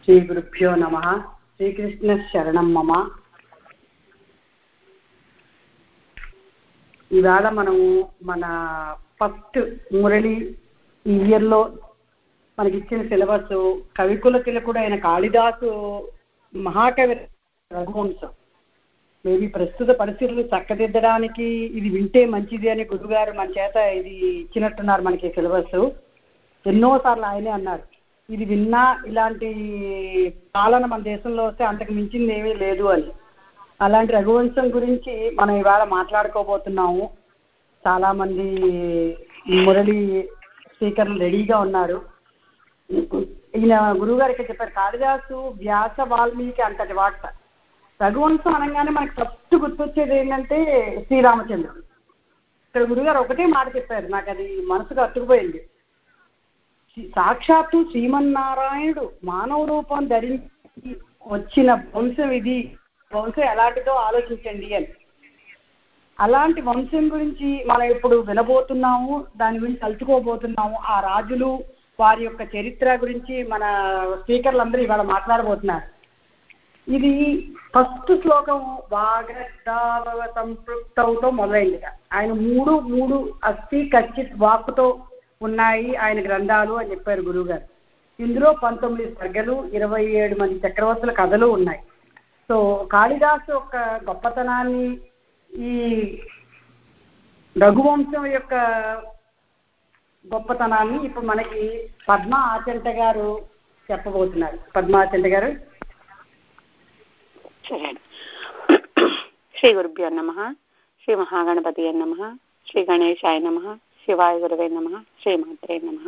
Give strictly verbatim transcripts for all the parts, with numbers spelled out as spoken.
శ్రీ గురుభ్యో నమః. శ్రీకృష్ణ శరణం మమ. ఇవాళ మనము మన ఫస్ట్ మురళి ఈ ఇయర్లో మనకి ఇచ్చిన సిలబస్ కవికుల తిలకుడు అయిన కాళిదాసు మహాకవి రఘువంశం. మేబీ ప్రస్తుత పరిస్థితులు చక్కదిద్దడానికి ఇది వింటే మంచిది అని గురుగారు మన చేత ఇది ఇచ్చినట్టున్నారు మనకి సిలబస్. ఎన్నోసార్లు ఆయనే అన్నారు, ఇది విన్నా ఇలాంటి పాలన మన దేశంలో వస్తే అంతకు మించింది ఏమీ లేదు అని. అలాంటి రఘువంశం గురించి మనం ఇవాళ మాట్లాడుకోబోతున్నాము. చాలామంది మురళి స్పీకర్లు రెడీగా ఉన్నారు. ఈయన గురువుగారికి చెప్పారు, కాళిదాసు వ్యాస వాల్మీకి అంతటి వాట. రఘువంశం అనగానే మనకి ఫస్ట్ గుర్తొచ్చేది ఏంటంటే శ్రీరామచంద్రుడు. ఇక్కడ గురుగారు ఒకటే మాట చెప్పారు, నాకు అది మనసుకు అతుకుపోయింది. సాక్షాత్తు శ్రీమన్నారాయణుడు మానవ రూపం ధరించి వచ్చిన వంశం ఇది. వంశం ఎలాంటిదో ఆలోచించండి అని. అలాంటి వంశం గురించి మనం ఇప్పుడు వినబోతున్నాము, దాని గురించి తలుచుకోబోతున్నాము. ఆ రాజులు వారి యొక్క చరిత్ర గురించి మన స్పీకర్లందరూ ఇవాళ మాట్లాడబోతున్నారు. ఇది ఫస్ట్ శ్లోకం వాగర్ధాభవ సంపృక్తవుతో మొదలైంది. ఆయన మూడు మూడు అస్థి కచ్చిత్ వాక్కుతో ఉన్నాయి ఆయన గ్రంథాలు అని చెప్పారు గురువుగారు. ఇందులో పంతొమ్మిది సర్గలు, ఇరవై ఏడు మంది చక్రవర్తుల కథలు ఉన్నాయి. సో కాళిదాసు యొక్క గొప్పతనాన్ని, ఈ రఘువంశం యొక్క గొప్పతనాన్ని ఇప్పుడు మనకి పద్మ ఆచంట గారు చెప్పబోతున్నారు. పద్మ ఆచంట గారు. శ్రీ గురుభ్యో నమః. శ్రీ మహాగణపతి నమః. శ్రీ గణేశాయ నమః. శివాయ గురవే నమః. శ్రీమాత్రే నమః.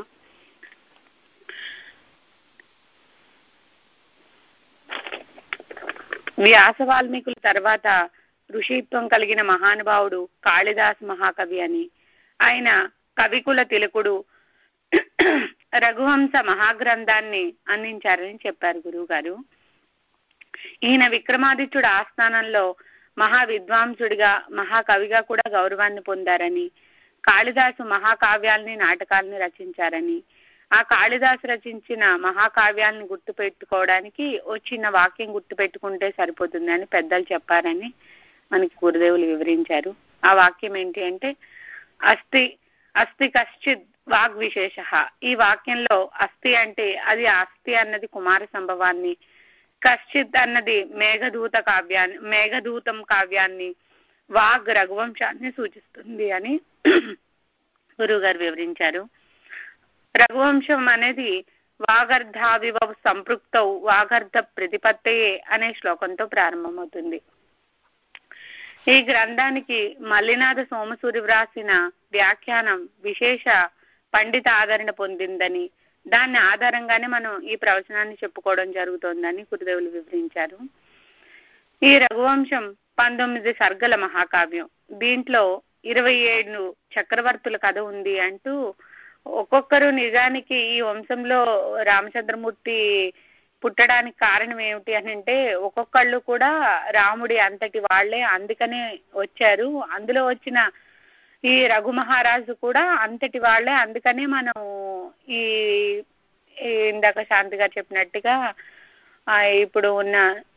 వ్యాస వాల్మీకుల తర్వాత ఋషిత్వం కలిగిన మహానుభావుడు కాళిదాస్ మహాకవి అని, ఆయన కవికుల తిలకుడు రఘువంశ మహాగ్రంథాన్ని అందించారని చెప్పారు గురువు గారు. ఈయన విక్రమాదిత్యుడు ఆస్థానంలో మహా విద్వాంసుడిగా మహాకవిగా కూడా గౌరవాన్ని పొందారని, కాళిదాసు మహాకావ్యాలని నాటకాలని రచించారని, ఆ కాళిదాసు రచించిన మహాకావ్యాలను గుర్తు పెట్టుకోవడానికి వచ్చిన వాక్యం గుర్తు పెట్టుకుంటే సరిపోతుంది అని పెద్దలు చెప్పారని మనకి గురుదేవులు వివరించారు. ఆ వాక్యం ఏంటి అంటే, అస్థి అస్థి కశ్చిత్ వాగ్ విశేష. ఈ వాక్యంలో అస్థి అంటే అది అస్థి అన్నది కుమార సంభవాన్ని, కశ్చిత్ అన్నది మేఘదూత కావ్యాన్ని మేఘదూతం కావ్యాన్ని, వాగ్ రఘువంశాన్ని సూచిస్తుంది అని గురువుగారు వివరించారు. రఘువంశం అనేది వాగర్ధావివ సంపృక్తౌ వాగర్ధ ప్రతిపత్తయే అనే శ్లోకంతో ప్రారంభమవుతుంది. ఈ గ్రంథానికి మల్లినాథ సోమసూరి వ్రాసిన వ్యాఖ్యానం విశేష పండిత ఆదరణ పొందిందని, దాన్ని ఆధారంగానే మనం ఈ ప్రవచనాన్ని చెప్పుకోవడం జరుగుతోందని గురుదేవులు వివరించారు. ఈ రఘువంశం పంతొమ్మిది సర్గల మహాకావ్యం. దీంట్లో ఇరవై ఏడు చక్రవర్తుల కథ ఉంది అంటూ, ఒక్కొక్కరు నిజానికి ఈ వంశంలో రామచంద్రమూర్తి పుట్టడానికి కారణం ఏమిటి అని అంటే, ఒక్కొక్కళ్ళు కూడా రాముడి అంతటి వాళ్లే, అందుకనే వచ్చారు. అందులో వచ్చిన ఈ రఘు మహారాజు కూడా అంతటి వాళ్లే, అందుకనే మనం ఈ ఇందాక శాంతి గారు చెప్పినట్టుగా ఇప్పుడు ఉన్న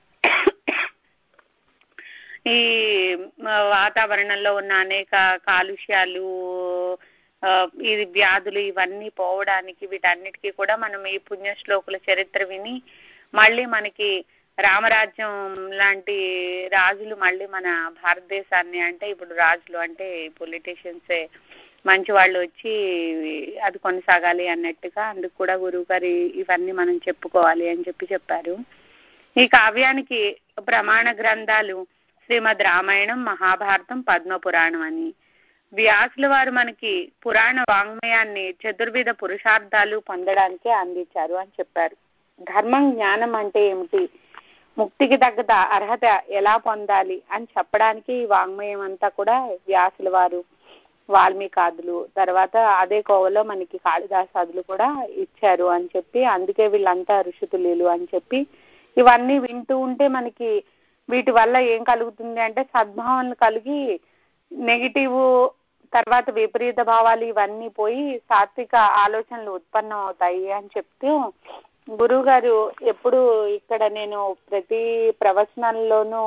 ఈ వాతావరణంలో ఉన్న అనేక కాలుష్యాలు, ఇది వ్యాధులు ఇవన్నీ పోవడానికి వీటన్నిటికీ కూడా మనం ఈ పుణ్యశ్లోకుల చరిత్ర విని మళ్ళీ మనకి రామరాజ్యం లాంటి రాజులు మళ్ళీ మన భారతదేశాన్ని, అంటే ఇప్పుడు రాజులు అంటే పొలిటీషియన్సే మంచి వాళ్ళు వచ్చి అది కొనసాగాలి అన్నట్టుగా, అందుకు కూడా గురువు గారు ఇవన్నీ మనం చెప్పుకోవాలి అని చెప్పి చెప్పారు. ఈ కావ్యానికి ప్రమాణ గ్రంథాలు శ్రీమద్ రామాయణం, మహాభారతం, పద్మపురాణం అని. వ్యాసుల వారు మనకి పురాణ వాంగ్మయాన్ని చతుర్విధ పురుషార్థాలు పొందడానికే అందించారు అని చెప్పారు. ధర్మం, జ్ఞానం అంటే ఏమిటి, ముక్తికి తగ్గ అర్హత ఎలా పొందాలి అని చెప్పడానికి ఈ వాంగ్మయం అంతా కూడా వ్యాసుల వారు, వాల్మీకాదులు, తర్వాత అదే కోవలో మనకి కాళిదాసాదులు కూడా ఇచ్చారు అని చెప్పి, అందుకే వీళ్ళంతా ఋషితులీలు అని చెప్పి ఇవన్నీ వింటూ ఉంటే మనకి వీటి వల్ల ఏం కలుగుతుంది అంటే సద్భావనలు కలిగి నెగిటివ్ తర్వాత విపరీత భావాలు ఇవన్నీ పోయి సాత్విక ఆలోచనలు ఉత్పన్నం అవుతాయి అని చెప్తూ గురువు గారు ఎప్పుడు ఇక్కడ నేను ప్రతి ప్రవచనాల్లోనూ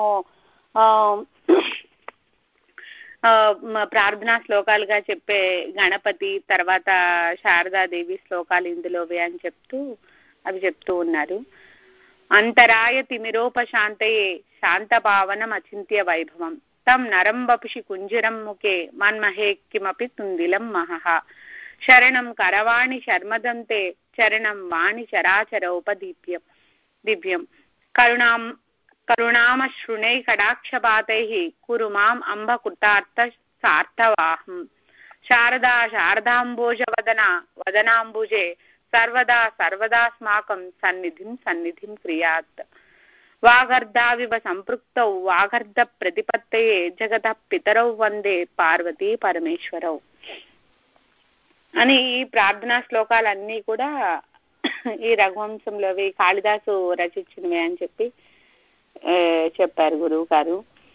ప్రార్థనా శ్లోకాలుగా చెప్పే గణపతి తర్వాత శారదాదేవి శ్లోకాలు ఇందులోవే అని చెప్తూ అవి చెప్తూ ఉన్నారు. అంతరాయ తిమిరోపశాంతయే శాంతపావనం అచింత్య వైభవం తం నరం వపుషి కుంజరం ముఖే మన్మహే కిమపి తుందిలం మహః శరణం కరవాణి శర్మదంతే చరణం వాణి చరాచరోపదీప్యం దివ్యం కరుణాం కరుణామశృణై కటాక్షపాతైః కురు మాం అంబ కృతార్థ సార్థవాహం శారదా శారదాంబోజ వదన వదనాంబుజే సర్వదా సర్వదాస్మాకం సన్నిధిం సన్నిధిం క్రియాత్ వాగర్ధావివ సంపృక్తౌ వాగర్ధ ప్రతిపత్తయే జగత పితరౌ వందే పార్వతీ పరమేశ్వరౌ అని ఈ ప్రార్థనా శ్లోకాలన్నీ కూడా ఈ రఘువంశంలోవి కాళిదాసు రచించినవే అని చెప్పి చెప్పారు గురువు గారు.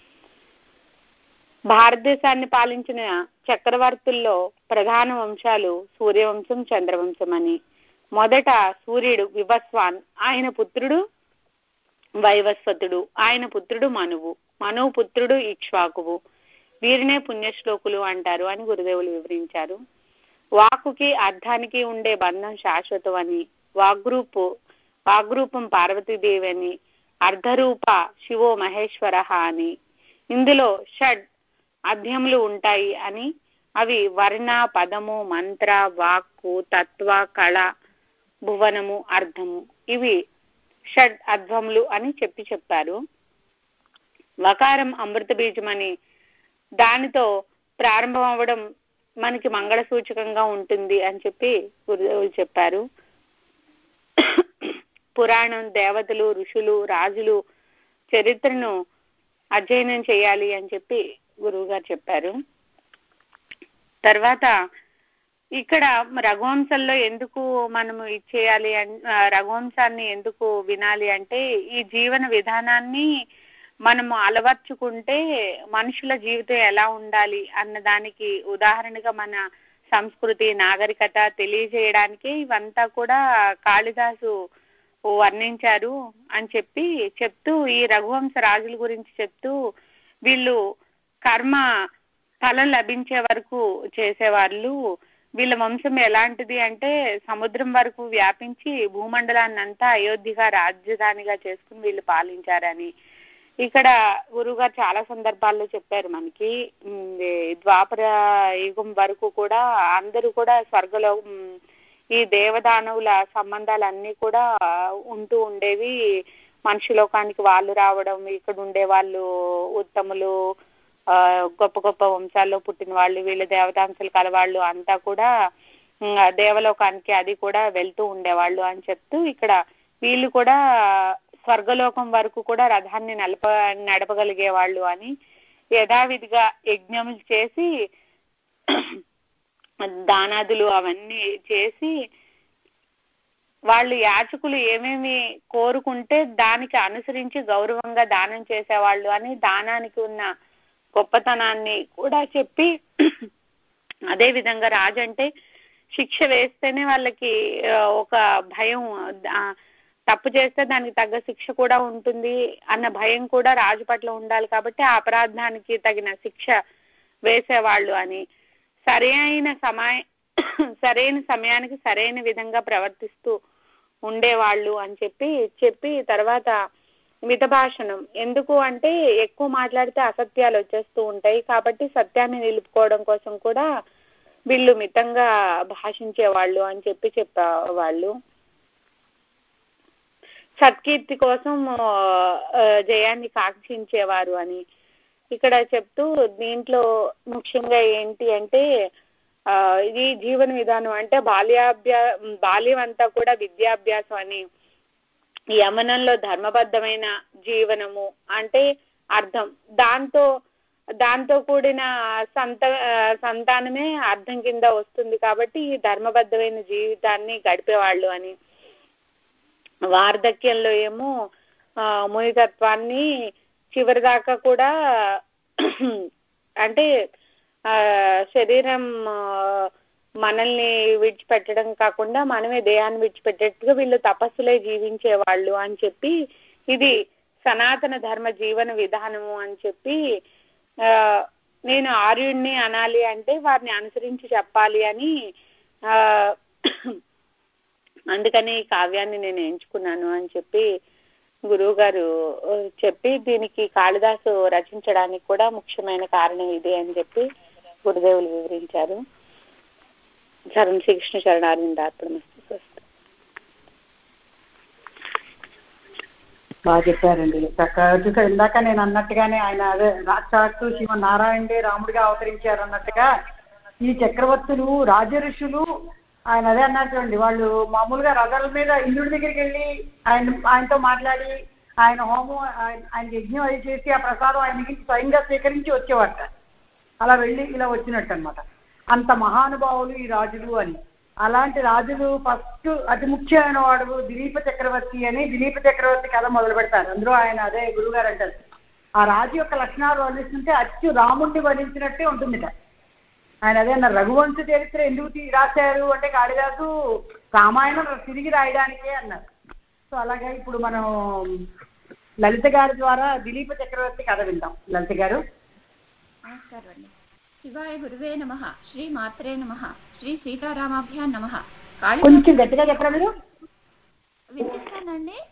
భారతదేశాన్ని పాలించిన చక్రవర్తుల్లో ప్రధాన వంశాలు సూర్యవంశం చంద్రవంశం అని. మొదట సూర్యుడు వివస్వాన్, ఆయన పుత్రుడు వైవస్వతుడు, ఆయన పుత్రుడు మనువు, మనువు పుత్రుడు ఇక్ష్వాకువు, వీరినే పుణ్యశ్లోకులు అంటారు అని గురుదేవులు వివరించారు. వాక్కుకి అర్థానికి ఉండే బంధం శాశ్వతం అని, వాగ్రూపు వాగ్రూపం పార్వతీదేవి అని, అర్ధరూప శివో మహేశ్వర అని, ఇందులో షడ్ అధ్యములు ఉంటాయి అని, అవి వర్ణ పదము మంత్ర వాక్కు తత్వ కళ భువనము అర్థము, ఇవి షడ్ అధ్వములు అని చెప్పి చెప్పారు. వకారం అమృత బీజం అని, దానితో ప్రారంభం అవ్వడం మనకి మంగళ సూచకంగా ఉంటుంది అని చెప్పి గురుదేవులు చెప్పారు. పురాణం దేవతలు ఋషులు రాజులు చరిత్రను అధ్యయనం చేయాలి అని చెప్పి గురువు గారు చెప్పారు. తర్వాత ఇక్కడ రఘువంశంలో ఎందుకు మనము ఇచ్చేయాలి అన్ రఘువంశాన్ని ఎందుకు వినాలి అంటే, ఈ జీవన విధానాన్ని మనము అలవర్చుకుంటే మనుషుల జీవితం ఎలా ఉండాలి అన్న దానికి ఉదాహరణగా మన సంస్కృతి నాగరికత తెలియజేయడానికి ఇవంతా కూడా కాళిదాసు వర్ణించారు అని చెప్పి చెప్తూ, ఈ రఘువంశ రాజుల గురించి చెప్తూ, వీళ్ళు కర్మ ఫలం లభించే వరకు చేసేవాళ్ళు, వీళ్ళ వంశం ఎలాంటిది అంటే సముద్రం వరకు వ్యాపించి భూమండలాన్ని అంతా అయోధ్యగా రాజధానిగా చేసుకుని వీళ్ళు పాలించారని ఇక్కడ గురువుగారు చాలా సందర్భాల్లో చెప్పారు. మనకి ద్వాపర యుగం వరకు కూడా అందరూ కూడా స్వర్గలో ఈ దేవదానవుల సంబంధాలన్నీ కూడా ఉంటూ ఉండేవి. మనుషులోకానికి వాళ్ళు రావడం, ఇక్కడ ఉండే వాళ్ళు ఉత్తములు, ఆ గొప్ప గొప్ప వంశాల్లో పుట్టిన వాళ్ళు, వీళ్ళు దేవతాంశలు కలవాళ్ళు అంతా కూడా దేవలోకానికి అది కూడా వెళ్తూ ఉండేవాళ్ళు అని చెప్తూ, ఇక్కడ వీళ్ళు కూడా స్వర్గలోకం వరకు కూడా రథాన్ని నడప నడపగలిగే వాళ్ళు అని యథావిధిగా యజ్ఞములు చేసి దానాదులు అవన్నీ చేసి వాళ్ళు యాచకులు ఏమేమి కోరుకుంటే దానికి అనుసరించి గౌరవంగా దానం చేసేవాళ్ళు అని దానానికి ఉన్న గొప్పతనాన్ని కూడా చెప్పి, అదే విధంగా రాజు అంటే శిక్ష వేస్తేనే వాళ్ళకి ఒక భయం, తప్పు చేస్తే దానికి తగ్గ శిక్ష కూడా ఉంటుంది అన్న భయం కూడా రాజు పట్ల ఉండాలి. కాబట్టి ఆ అపరాధానికి తగిన శిక్ష వేసేవాళ్ళు అని, సరి అయిన సమయ సరైన సమయానికి సరైన విధంగా ప్రవర్తిస్తూ ఉండేవాళ్ళు అని చెప్పి చెప్పి తర్వాత మితభాషణం ఎందుకు అంటే ఎక్కువ మాట్లాడితే అసత్యాలు వచ్చేస్తూ ఉంటాయి, కాబట్టి సత్యాన్ని నిలుపుకోవడం కోసం కూడా వీళ్ళు మితంగా భాషించేవాళ్ళు అని చెప్పి చెప్పేవాళ్ళు. సత్కీర్తి కోసం జయాన్ని కాంక్షించేవారు అని ఇక్కడ చెప్తూ, దీంట్లో ముఖ్యంగా ఏంటి అంటే ఆ ఇది జీవన విధానం అంటే బాల్యాభ్యా బాల్యం అంతా కూడా విద్యాభ్యాసం అని, యమనంలో ధర్మబద్ధమైన జీవనము అంటే అర్థం, దాంతో దాంతో కూడిన సంత సంతానమే అర్థం కింద వస్తుంది. కాబట్టి ఈ ధర్మబద్ధమైన జీవితాన్ని గడిపేవాళ్ళు అని, వార్ధక్యంలో ఏమో ఆ మునితత్వాన్ని చివరి దాకా కూడా అంటే ఆ శరీరం మనల్ని విడిచిపెట్టడం కాకుండా మనమే దేహాన్ని విడిచిపెట్టేట్టుగా వీళ్ళు తపస్సులే జీవించేవాళ్ళు అని చెప్పి ఇది సనాతన ధర్మ జీవన విధానము అని చెప్పి ఆ నేను ఆర్యుడిని అనాలి అంటే వారిని అనుసరించి చెప్పాలి అని ఆ అందుకని ఈ కావ్యాన్ని నేను ఎంచుకున్నాను అని చెప్పి గురువు గారు చెప్పి దీనికి కాళిదాసు రచించడానికి కూడా ముఖ్యమైన కారణం ఇదే అని చెప్పి గురుదేవులు వివరించారు. శరణ్ శ్రీకృష్ణ శరణార్థం. బాగా చెప్పారండి. చక్కగా ఇందాక నేను అన్నట్టుగానే ఆయన అదే సాక్షాత్తు శ్రీమన్నారాయణుడే రాముడిగా అవతరించారు అన్నట్టుగా ఈ చక్రవర్తులు రాజఋషులు ఆయన అదే అన్నారు చూడండి, వాళ్ళు మామూలుగా రథాల మీద ఇంద్రుడి దగ్గరికి వెళ్ళి ఆయన ఆయనతో మాట్లాడి ఆయన హోమం ఆయన యజ్ఞం అది చేసి ఆ ప్రసాదం ఆయన స్వయంగా స్వీకరించి వచ్చేవాట. అలా వెళ్ళి ఇలా వచ్చినట్టు అనమాట. అంత మహానుభావులు ఈ రాజులు అని. అలాంటి రాజులు ఫస్ట్ అతి ముఖ్యమైన వాడు దిలీప చక్రవర్తి అని దిలీప చక్రవర్తి కథ మొదలు పెడతారు. అందులో ఆయన అదే గురువుగారు అంటారు, ఆ రాజు యొక్క లక్షణాలు వర్ణిస్తుంటే అచ్చు రాముడిని వర్ణించినట్టే ఉంటుందిట. ఆయన అదే అన్నారు, రఘువంశ చరిత్ర ఎందుకు రాశారు అంటే కాళిదాసు రామాయణం తిరిగి రాయడానికే అన్నారు. సో అలాగే ఇప్పుడు మనం లలిత గారి ద్వారా దిలీప చక్రవర్తి కథ విందాం. లలిత గారు. నమస్కారం అండి. శివాయ గురువే నమః. శ్రీ మాత్రే నమః. శ్రీ సీతారామాభ్యాం నమః. కొంచెం గట్టిగా చెప్పరా మీరు? వినిపిస్తానండి.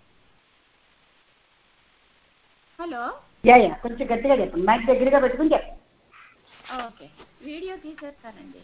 హలో. యా యా కొంచెం గట్టిగా చెప్పండి, మైక్ దగ్గరగా పెట్టుకుని చెప్పండి. ఓకే, వీడియో తీసేస్తానండి.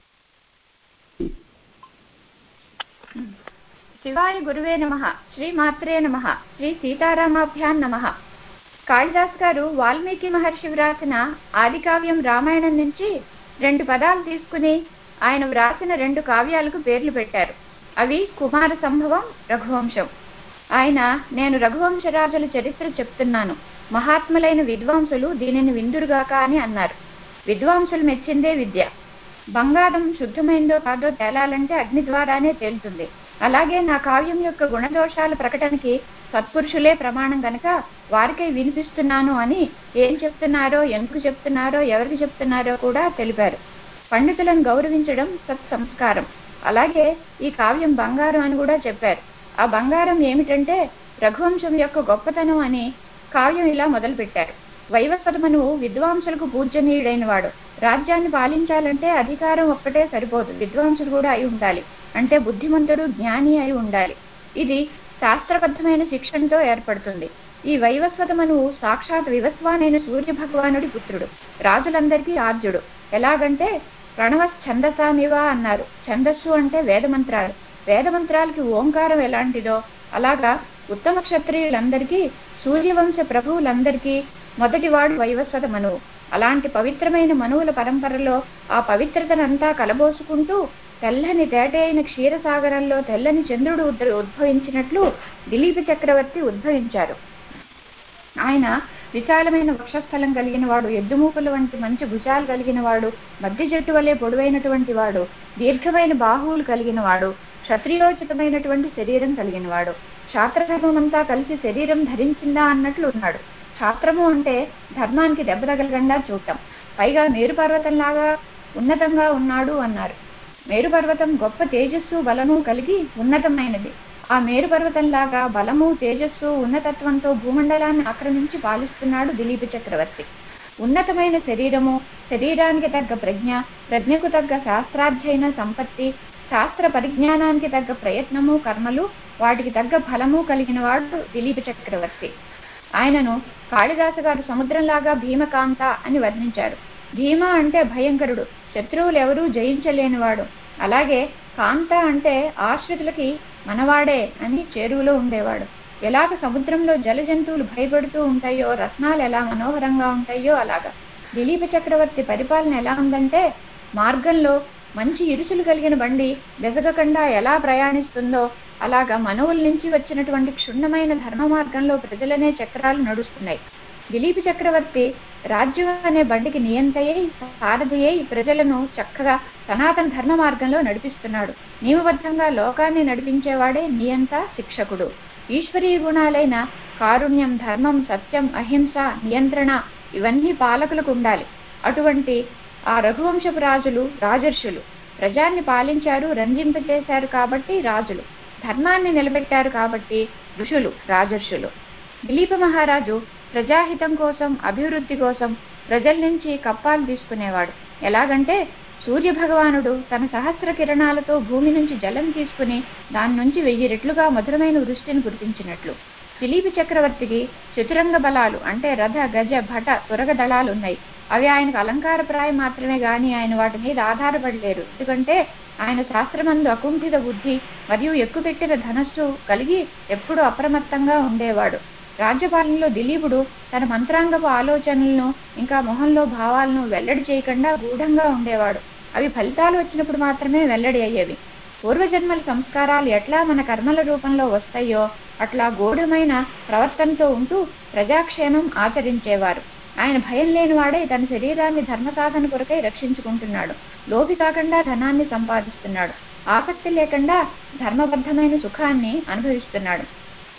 శివాయ గురువే నమః. శ్రీ మాత్రే నమః. శ్రీ సీతారామాభ్యాం నమః. కాళిదాస్ గారు వాల్మీకి మహర్షి వ్రాసిన ఆది కావ్యం రామాయణం నుంచి రెండు పదాలు తీసుకుని ఆయన వ్రాసిన రెండు కావ్యాలకు పేర్లు పెట్టారు. అవి కుమార సంభవం, రఘువంశం. ఆయన నేను రఘువంశరాజుల చరిత్ర చెప్తున్నాను, మహాత్ములైన విద్వాంసులు దీనిని విందురుగాక అని అన్నారు. విద్వాంసులు మెచ్చిందే విద్య. బంగారం శుద్ధమైందో కాదో తేలాలంటే అగ్ని ద్వారానే తేలుతుంది. అలాగే నా కావ్యం యొక్క గుణదోషాల ప్రకటనకి సత్పురుషులే ప్రమాణం గనక వారికై వినిపిస్తున్నాను అని ఏం చెప్తున్నారో, ఎందుకు చెప్తున్నారో, ఎవరికి చెప్తున్నారో కూడా తెలిపారు. పండితులను గౌరవించడం సత్ సంస్కారం. అలాగే ఈ కావ్యం బంగారం అని కూడా చెప్పారు. ఆ బంగారం ఏమిటంటే రఘువంశం యొక్క గొప్పతనం అని కావ్యం ఇలా మొదలుపెట్టారు. వైవస్వత మనువు విద్వాంసులకు పూజనీయుడైన వాడు. రాజ్యాన్ని పాలించాలంటే అధికారం ఒక్కటే సరిపోదు, విద్వాంసుడు కూడా అయి ఉండాలి. అంటే బుద్ధిమంతుడు, జ్ఞాని అయి ఉండాలి. ఇది శాస్త్రబద్ధమైన శిక్షణతో ఏర్పడుతుంది. ఈ వైవస్వత మనువు సాక్షాత్ వివస్వానైన సూర్య భగవానుడి పుత్రుడు, రాజులందరికీ ఆద్యుడు. ఎలాగంటే ప్రణవ ఛందసామివ అన్నారు. ఛందస్సు అంటే వేదమంత్రాలు. వేదమంత్రాలకి ఓంకారం ఎలాంటిదో అలాగా ఉత్తమ క్షత్రియులందరికీ, సూర్యవంశ ప్రభువులందరికీ మొదటివాడు వైవస్వత మనువు. అలాంటి పవిత్రమైన మనువుల పరంపరలో ఆ పవిత్రతనంతా కలబోసుకుంటూ తెల్లని తేటైన క్షీరసాగరంలో తెల్లని చంద్రుడు ఉద్భవించినట్లు దిలీప చక్రవర్తి ఉద్భవించారు. ఆయన విశాలమైన వక్షస్థలం కలిగిన వాడు, ఎద్దుమూపుల వంటి మంచి భుజాలు కలిగిన వాడు, మధ్య జట్టు వలె పొడవైనటువంటి వాడు, దీర్ఘమైన బాహువులు కలిగిన వాడు, క్షత్రియోచితమైనటువంటి శరీరం కలిగిన వాడు. శాస్త్రధర్మమంతా కలిసి శరీరం ధరించిందా అన్నట్లు ఉన్నాడు. శాస్త్రము అంటే ధర్మానికి దెబ్బ తగలకుండా చూడటం. పైగా మేరుపర్వతంలాగా ఉన్నతంగా ఉన్నాడు అన్నారు. మేరుపర్వతం గొప్ప తేజస్సు బలము కలిగి ఉన్నతమైనది. ఆ మేరుపర్వతంలాగా బలము తేజస్సు ఉన్నతత్వంతో భూమండలాన్ని ఆక్రమించి పాలిస్తున్నాడు దిలీప చక్రవర్తి. ఉన్నతమైన శరీరము, శరీరానికి తగ్గ ప్రజ్ఞ, ప్రజ్ఞకు తగ్గ శాస్త్రాధ్యయన సంపత్తి, శాస్త్ర పరిజ్ఞానానికి తగ్గ ప్రయత్నము, కర్మలు, వాటికి తగ్గ ఫలము కలిగిన వాడు దిలీప చక్రవర్తి. ఆయనను కాళిదాసు గారు సముద్రంలాగా భీమకాంత అని వర్ణించారు. భీమ అంటే భయంకరుడు, శత్రువులు ఎవరూ జయించలేనివాడు. అలాగే కాంత అంటే ఆశ్రితులకి మనవాడే అని చేరువలో ఉండేవాడు. ఎలాగ సముద్రంలో జల జంతువులు భయపడుతూ ఉంటాయో, రత్నాలు ఎలా మనోహరంగా ఉంటాయో అలాగా దిలీప చక్రవర్తి పరిపాలన ఎలా ఉందంటే, మార్గంలో మంచి ఇరుసులు కలిగిన బండి బెసగకుండా ఎలా ప్రయాణిస్తుందో అలాగా మనవుల నుంచి వచ్చినటువంటి క్షుణ్ణమైన ధర్మ మార్గంలో ప్రజలనే చక్రాలు నడుస్తున్నాయి. దిలీప చక్రవర్తి రాజ్యం అనే బండికి నియంతయ్యై, సారథియై ప్రజలను చక్కగా సనాతన ధర్మ మార్గంలో నడిపిస్తున్నాడు. నియమబద్ధంగా లోకాన్ని నడిపించేవాడే నియంత, శిక్షకుడు. ఈశ్వరీయ గుణాలైన కారుణ్యం, ధర్మం, సత్యం, అహింస, నియంత్రణ ఇవన్నీ పాలకులకు ఉండాలి. అటువంటి ఆ రఘువంశపు రాజులు రాజర్షులు. ప్రజాన్ని పాలించారు, రంజింపజేశారు కాబట్టి రాజులు, ధర్మాన్ని నిలబెట్టారు కాబట్టి ఋషులు, రాజర్షులు. దిలీప మహారాజు ప్రజాహితం కోసం, అభివృద్ధి కోసం ప్రజల నుంచి కప్పాలు తీసుకునేవాడు. ఎలాగంటే సూర్య భగవానుడు తన సహస్ర కిరణాలతో భూమి నుంచి జలం తీసుకుని దాని నుంచి వెయ్యి రెట్లుగా మధురమైన వృష్టిని కురిపించినట్లు దిలీప చక్రవర్తికి చతురంగ బలాలు అంటే రథ, గజ, భట, తురగ దళాలు ఉన్నాయి. అవి ఆయనకు అలంకారప్రాయం మాత్రమే గాని ఆయన వాటి మీద ఆధారపడలేరు. ఎందుకంటే ఆయన శాస్త్రమందు అకుంఠిత బుద్ధి మరియు ఎక్కుపెట్టిన ధనస్సు కలిగి ఎప్పుడూ అప్రమత్తంగా ఉండేవాడు. రాజ్యపాలనలో దిలీపుడు తన మంత్రాంగపు ఆలోచనలను ఇంకా మొహంలో భావాలను వెల్లడి చేయకుండా గూఢంగా ఉండేవాడు. అవి ఫలితాలు వచ్చినప్పుడు మాత్రమే వెల్లడి అయ్యేవి. పూర్వజన్మల సంస్కారాలు ఎట్లా మన కర్మల రూపంలో వస్తాయో అట్లా గూఢమైన ప్రవర్తనతో ఉంటూ ప్రజాక్షేమం ఆచరించేవారు. ఆయన భయం లేనివాడే తన శరీరాన్ని ధర్మ సాధన కొరకై రక్షించుకుంటున్నాడు. లోభి కాకుండా ధనాన్ని సంపాదిస్తున్నాడు. ఆసక్తి లేకుండా ధర్మబద్ధమైన సుఖాన్ని అనుభవిస్తున్నాడు.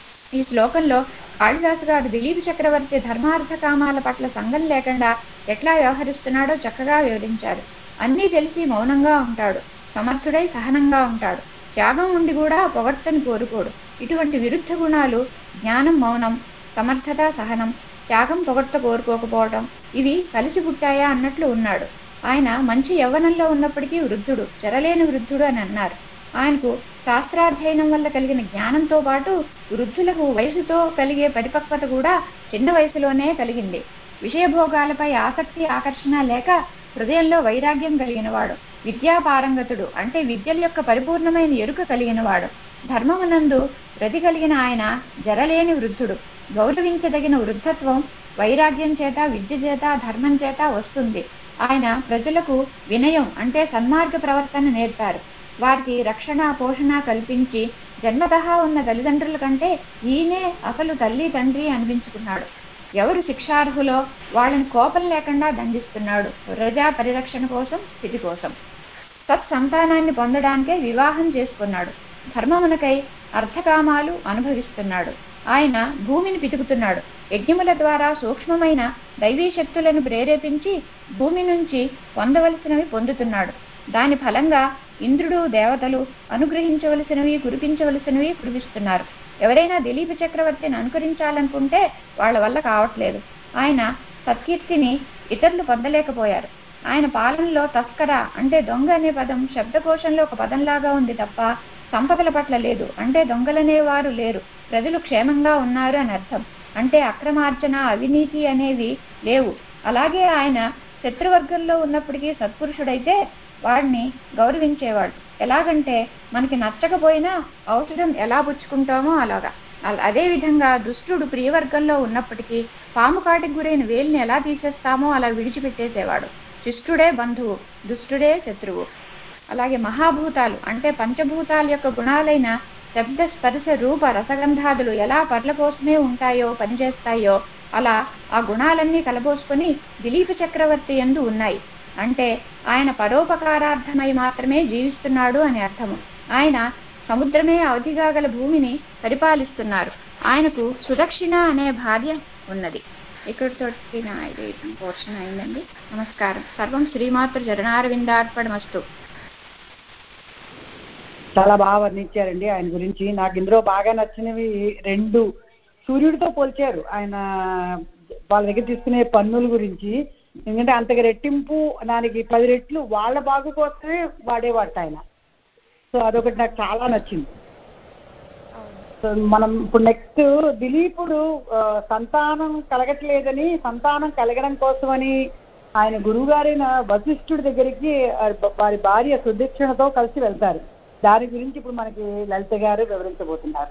ఈ శ్లోకంలో కాళిదాసు గారు దిలీప చక్రవర్తి ధర్మార్థ కామాల పట్ల సంగం లేకుండా ఎట్లా వ్యవహరిస్తున్నాడో చక్కగా వివరించారు. అన్నీ తెలిసి మౌనంగా ఉంటాడు, సమర్థుడై సహనంగా ఉంటాడు, త్యాగం ఉండి కూడా పొగడ్తని కోరుకోడు. ఇటువంటి విరుద్ధ గుణాలు జ్ఞానం, మౌనం, సమర్థత, సహనం, త్యాగం, పొగడ్త కోరుకోకపోవడం ఇవి కలిసి పుట్టాయా అన్నట్లు ఉన్నాడు. ఆయన మంచి యవ్వనంలో ఉన్నప్పటికీ వృద్ధుడు, చెరలేని వృద్ధుడు అని అన్నారు. ఆయనకు శాస్త్రాధ్యయనం వల్ల కలిగిన జ్ఞానంతో పాటు వృద్ధులకు వయసుతో కలిగే పరిపక్వత కూడా చిన్న వయసులోనే కలిగింది. విషయభోగాలపై ఆసక్తి, ఆకర్షణ లేక హృదయంలో వైరాగ్యం కలిగినవాడు, విద్యాపారంగతుడు అంటే విద్యల యొక్క పరిపూర్ణమైన ఎరుక కలిగినవాడు. ధర్మమునందు రతి కలిగిన ఆయన జరలేని వృద్ధుడు. గౌరవించదగిన వృద్ధత్వం వైరాగ్యం చేత, విద్య చేత, ధర్మం చేత వస్తుంది. ఆయన ప్రజలకు వినయం అంటే సన్మార్గ ప్రవర్తన నేర్పారు. వారికి రక్షణ, పోషణ కల్పించి జన్మతః ఉన్న తల్లిదండ్రుల కంటే ఈయనే అసలు తల్లి తండ్రి అనిపించుకున్నాడు. ఎవరు శిక్షార్హులో వాళ్ళని కోపం లేకుండా దండిస్తున్నాడు. ప్రజా పరిరక్షణ కోసం, స్థితి కోసం. సత్సంతానాన్ని పొందడానికే వివాహం చేసుకున్నాడు. ధర్మమునకై అర్థకామాలు అనుభవిస్తున్నాడు. ఆయన భూమిని పితుకుతున్నాడు. యజ్ఞముల ద్వారా సూక్ష్మమైన దైవీ శక్తులను ప్రేరేపించి భూమి నుంచి పొందవలసినవి పొందుతున్నాడు. దాని ఫలంగా ఇంద్రుడు, దేవతలు అనుగ్రహించవలసినవి, కురిపించవలసినవి కురిపిస్తున్నారు. ఎవరైనా దిలీప చక్రవర్తిని అనుకరించాలనుకుంటే వాళ్ళ వల్ల కావట్లేదు. ఆయన సత్కీర్తిని ఇతరులు పొందలేకపోయారు. ఆయన పాలనలో తస్కర అంటే దొంగ అనే పదం శబ్దకోశంలో ఒక పదంలాగా ఉంది తప్ప సంపదల పట్ల లేదు. అంటే దొంగలనేవారు లేరు, ప్రజలు క్షేమంగా ఉన్నారు అని అర్థం. అంటే అక్రమార్జన, అవినీతి అనేవి లేవు. అలాగే ఆయన శత్రువర్గంలో ఉన్నప్పటికీ సత్పురుషుడైతే వాడిని గౌరవించేవాడు. ఎలాగంటే మనకి నచ్చకపోయినా ఔషధం ఎలా పుచ్చుకుంటామో అలాగా. అదేవిధంగా దుష్టుడు ప్రియవర్గంలో ఉన్నప్పటికీ పాము కాటికి గురైన వేలిని ఎలా తీసేస్తామో అలా విడిచిపెట్టేసేవాడు. శిష్టుడే బంధువు, దుష్టుడే శత్రువు. అలాగే మహాభూతాలు అంటే పంచభూతాల యొక్క గుణాలైన శబ్ద, స్పర్శ, రూప, రసగంధాదులు ఎలా పర్ల కోసమే ఉంటాయో, పనిచేస్తాయో అలా ఆ గుణాలన్నీ కలబోసుకొని దిలీప చక్రవర్తి యందు ఉన్నాయి. అంటే ఆయన పరోపకారార్థమై మాత్రమే జీవిస్తున్నాడు అని అర్థము. ఆయన సముద్రమే అవధిగా గల భూమిని పరిపాలిస్తున్నారు. ఆయనకు సుదక్షిణ అనే భార్య ఉన్నది. ఇక్కడితో నా ఐదు పోర్షన్ అయిందండి. నమస్కారం. సర్వం శ్రీమాతృ చరణారవిందార్పణమస్తు. చాలా బాగా వర్ణించారండి ఆయన గురించి. నాకు ఇందులో బాగా నచ్చినవి రెండు. సూర్యుడితో పోల్చారు ఆయన వాళ్ళ దగ్గర తీసుకునే పన్నుల గురించి. ఎందుకంటే అంతగా రెట్టింపు, దానికి పది రెట్లు వాళ్ళ బాగు కోసమే వాడేవాట ఆయన. సో అదొకటి నాకు చాలా నచ్చింది. సో మనం ఇప్పుడు నెక్స్ట్ దిలీపుడు సంతానం కలగట్లేదని, సంతానం కలగడం కోసమని ఆయన గురువు గారైన వశిష్ఠుడి దగ్గరికి వారి భార్య సుదక్షిణతో కలిసి వెళ్తారు. దాని గురించి ఇప్పుడు మనకి లలిత గారు వివరించబోతున్నారు.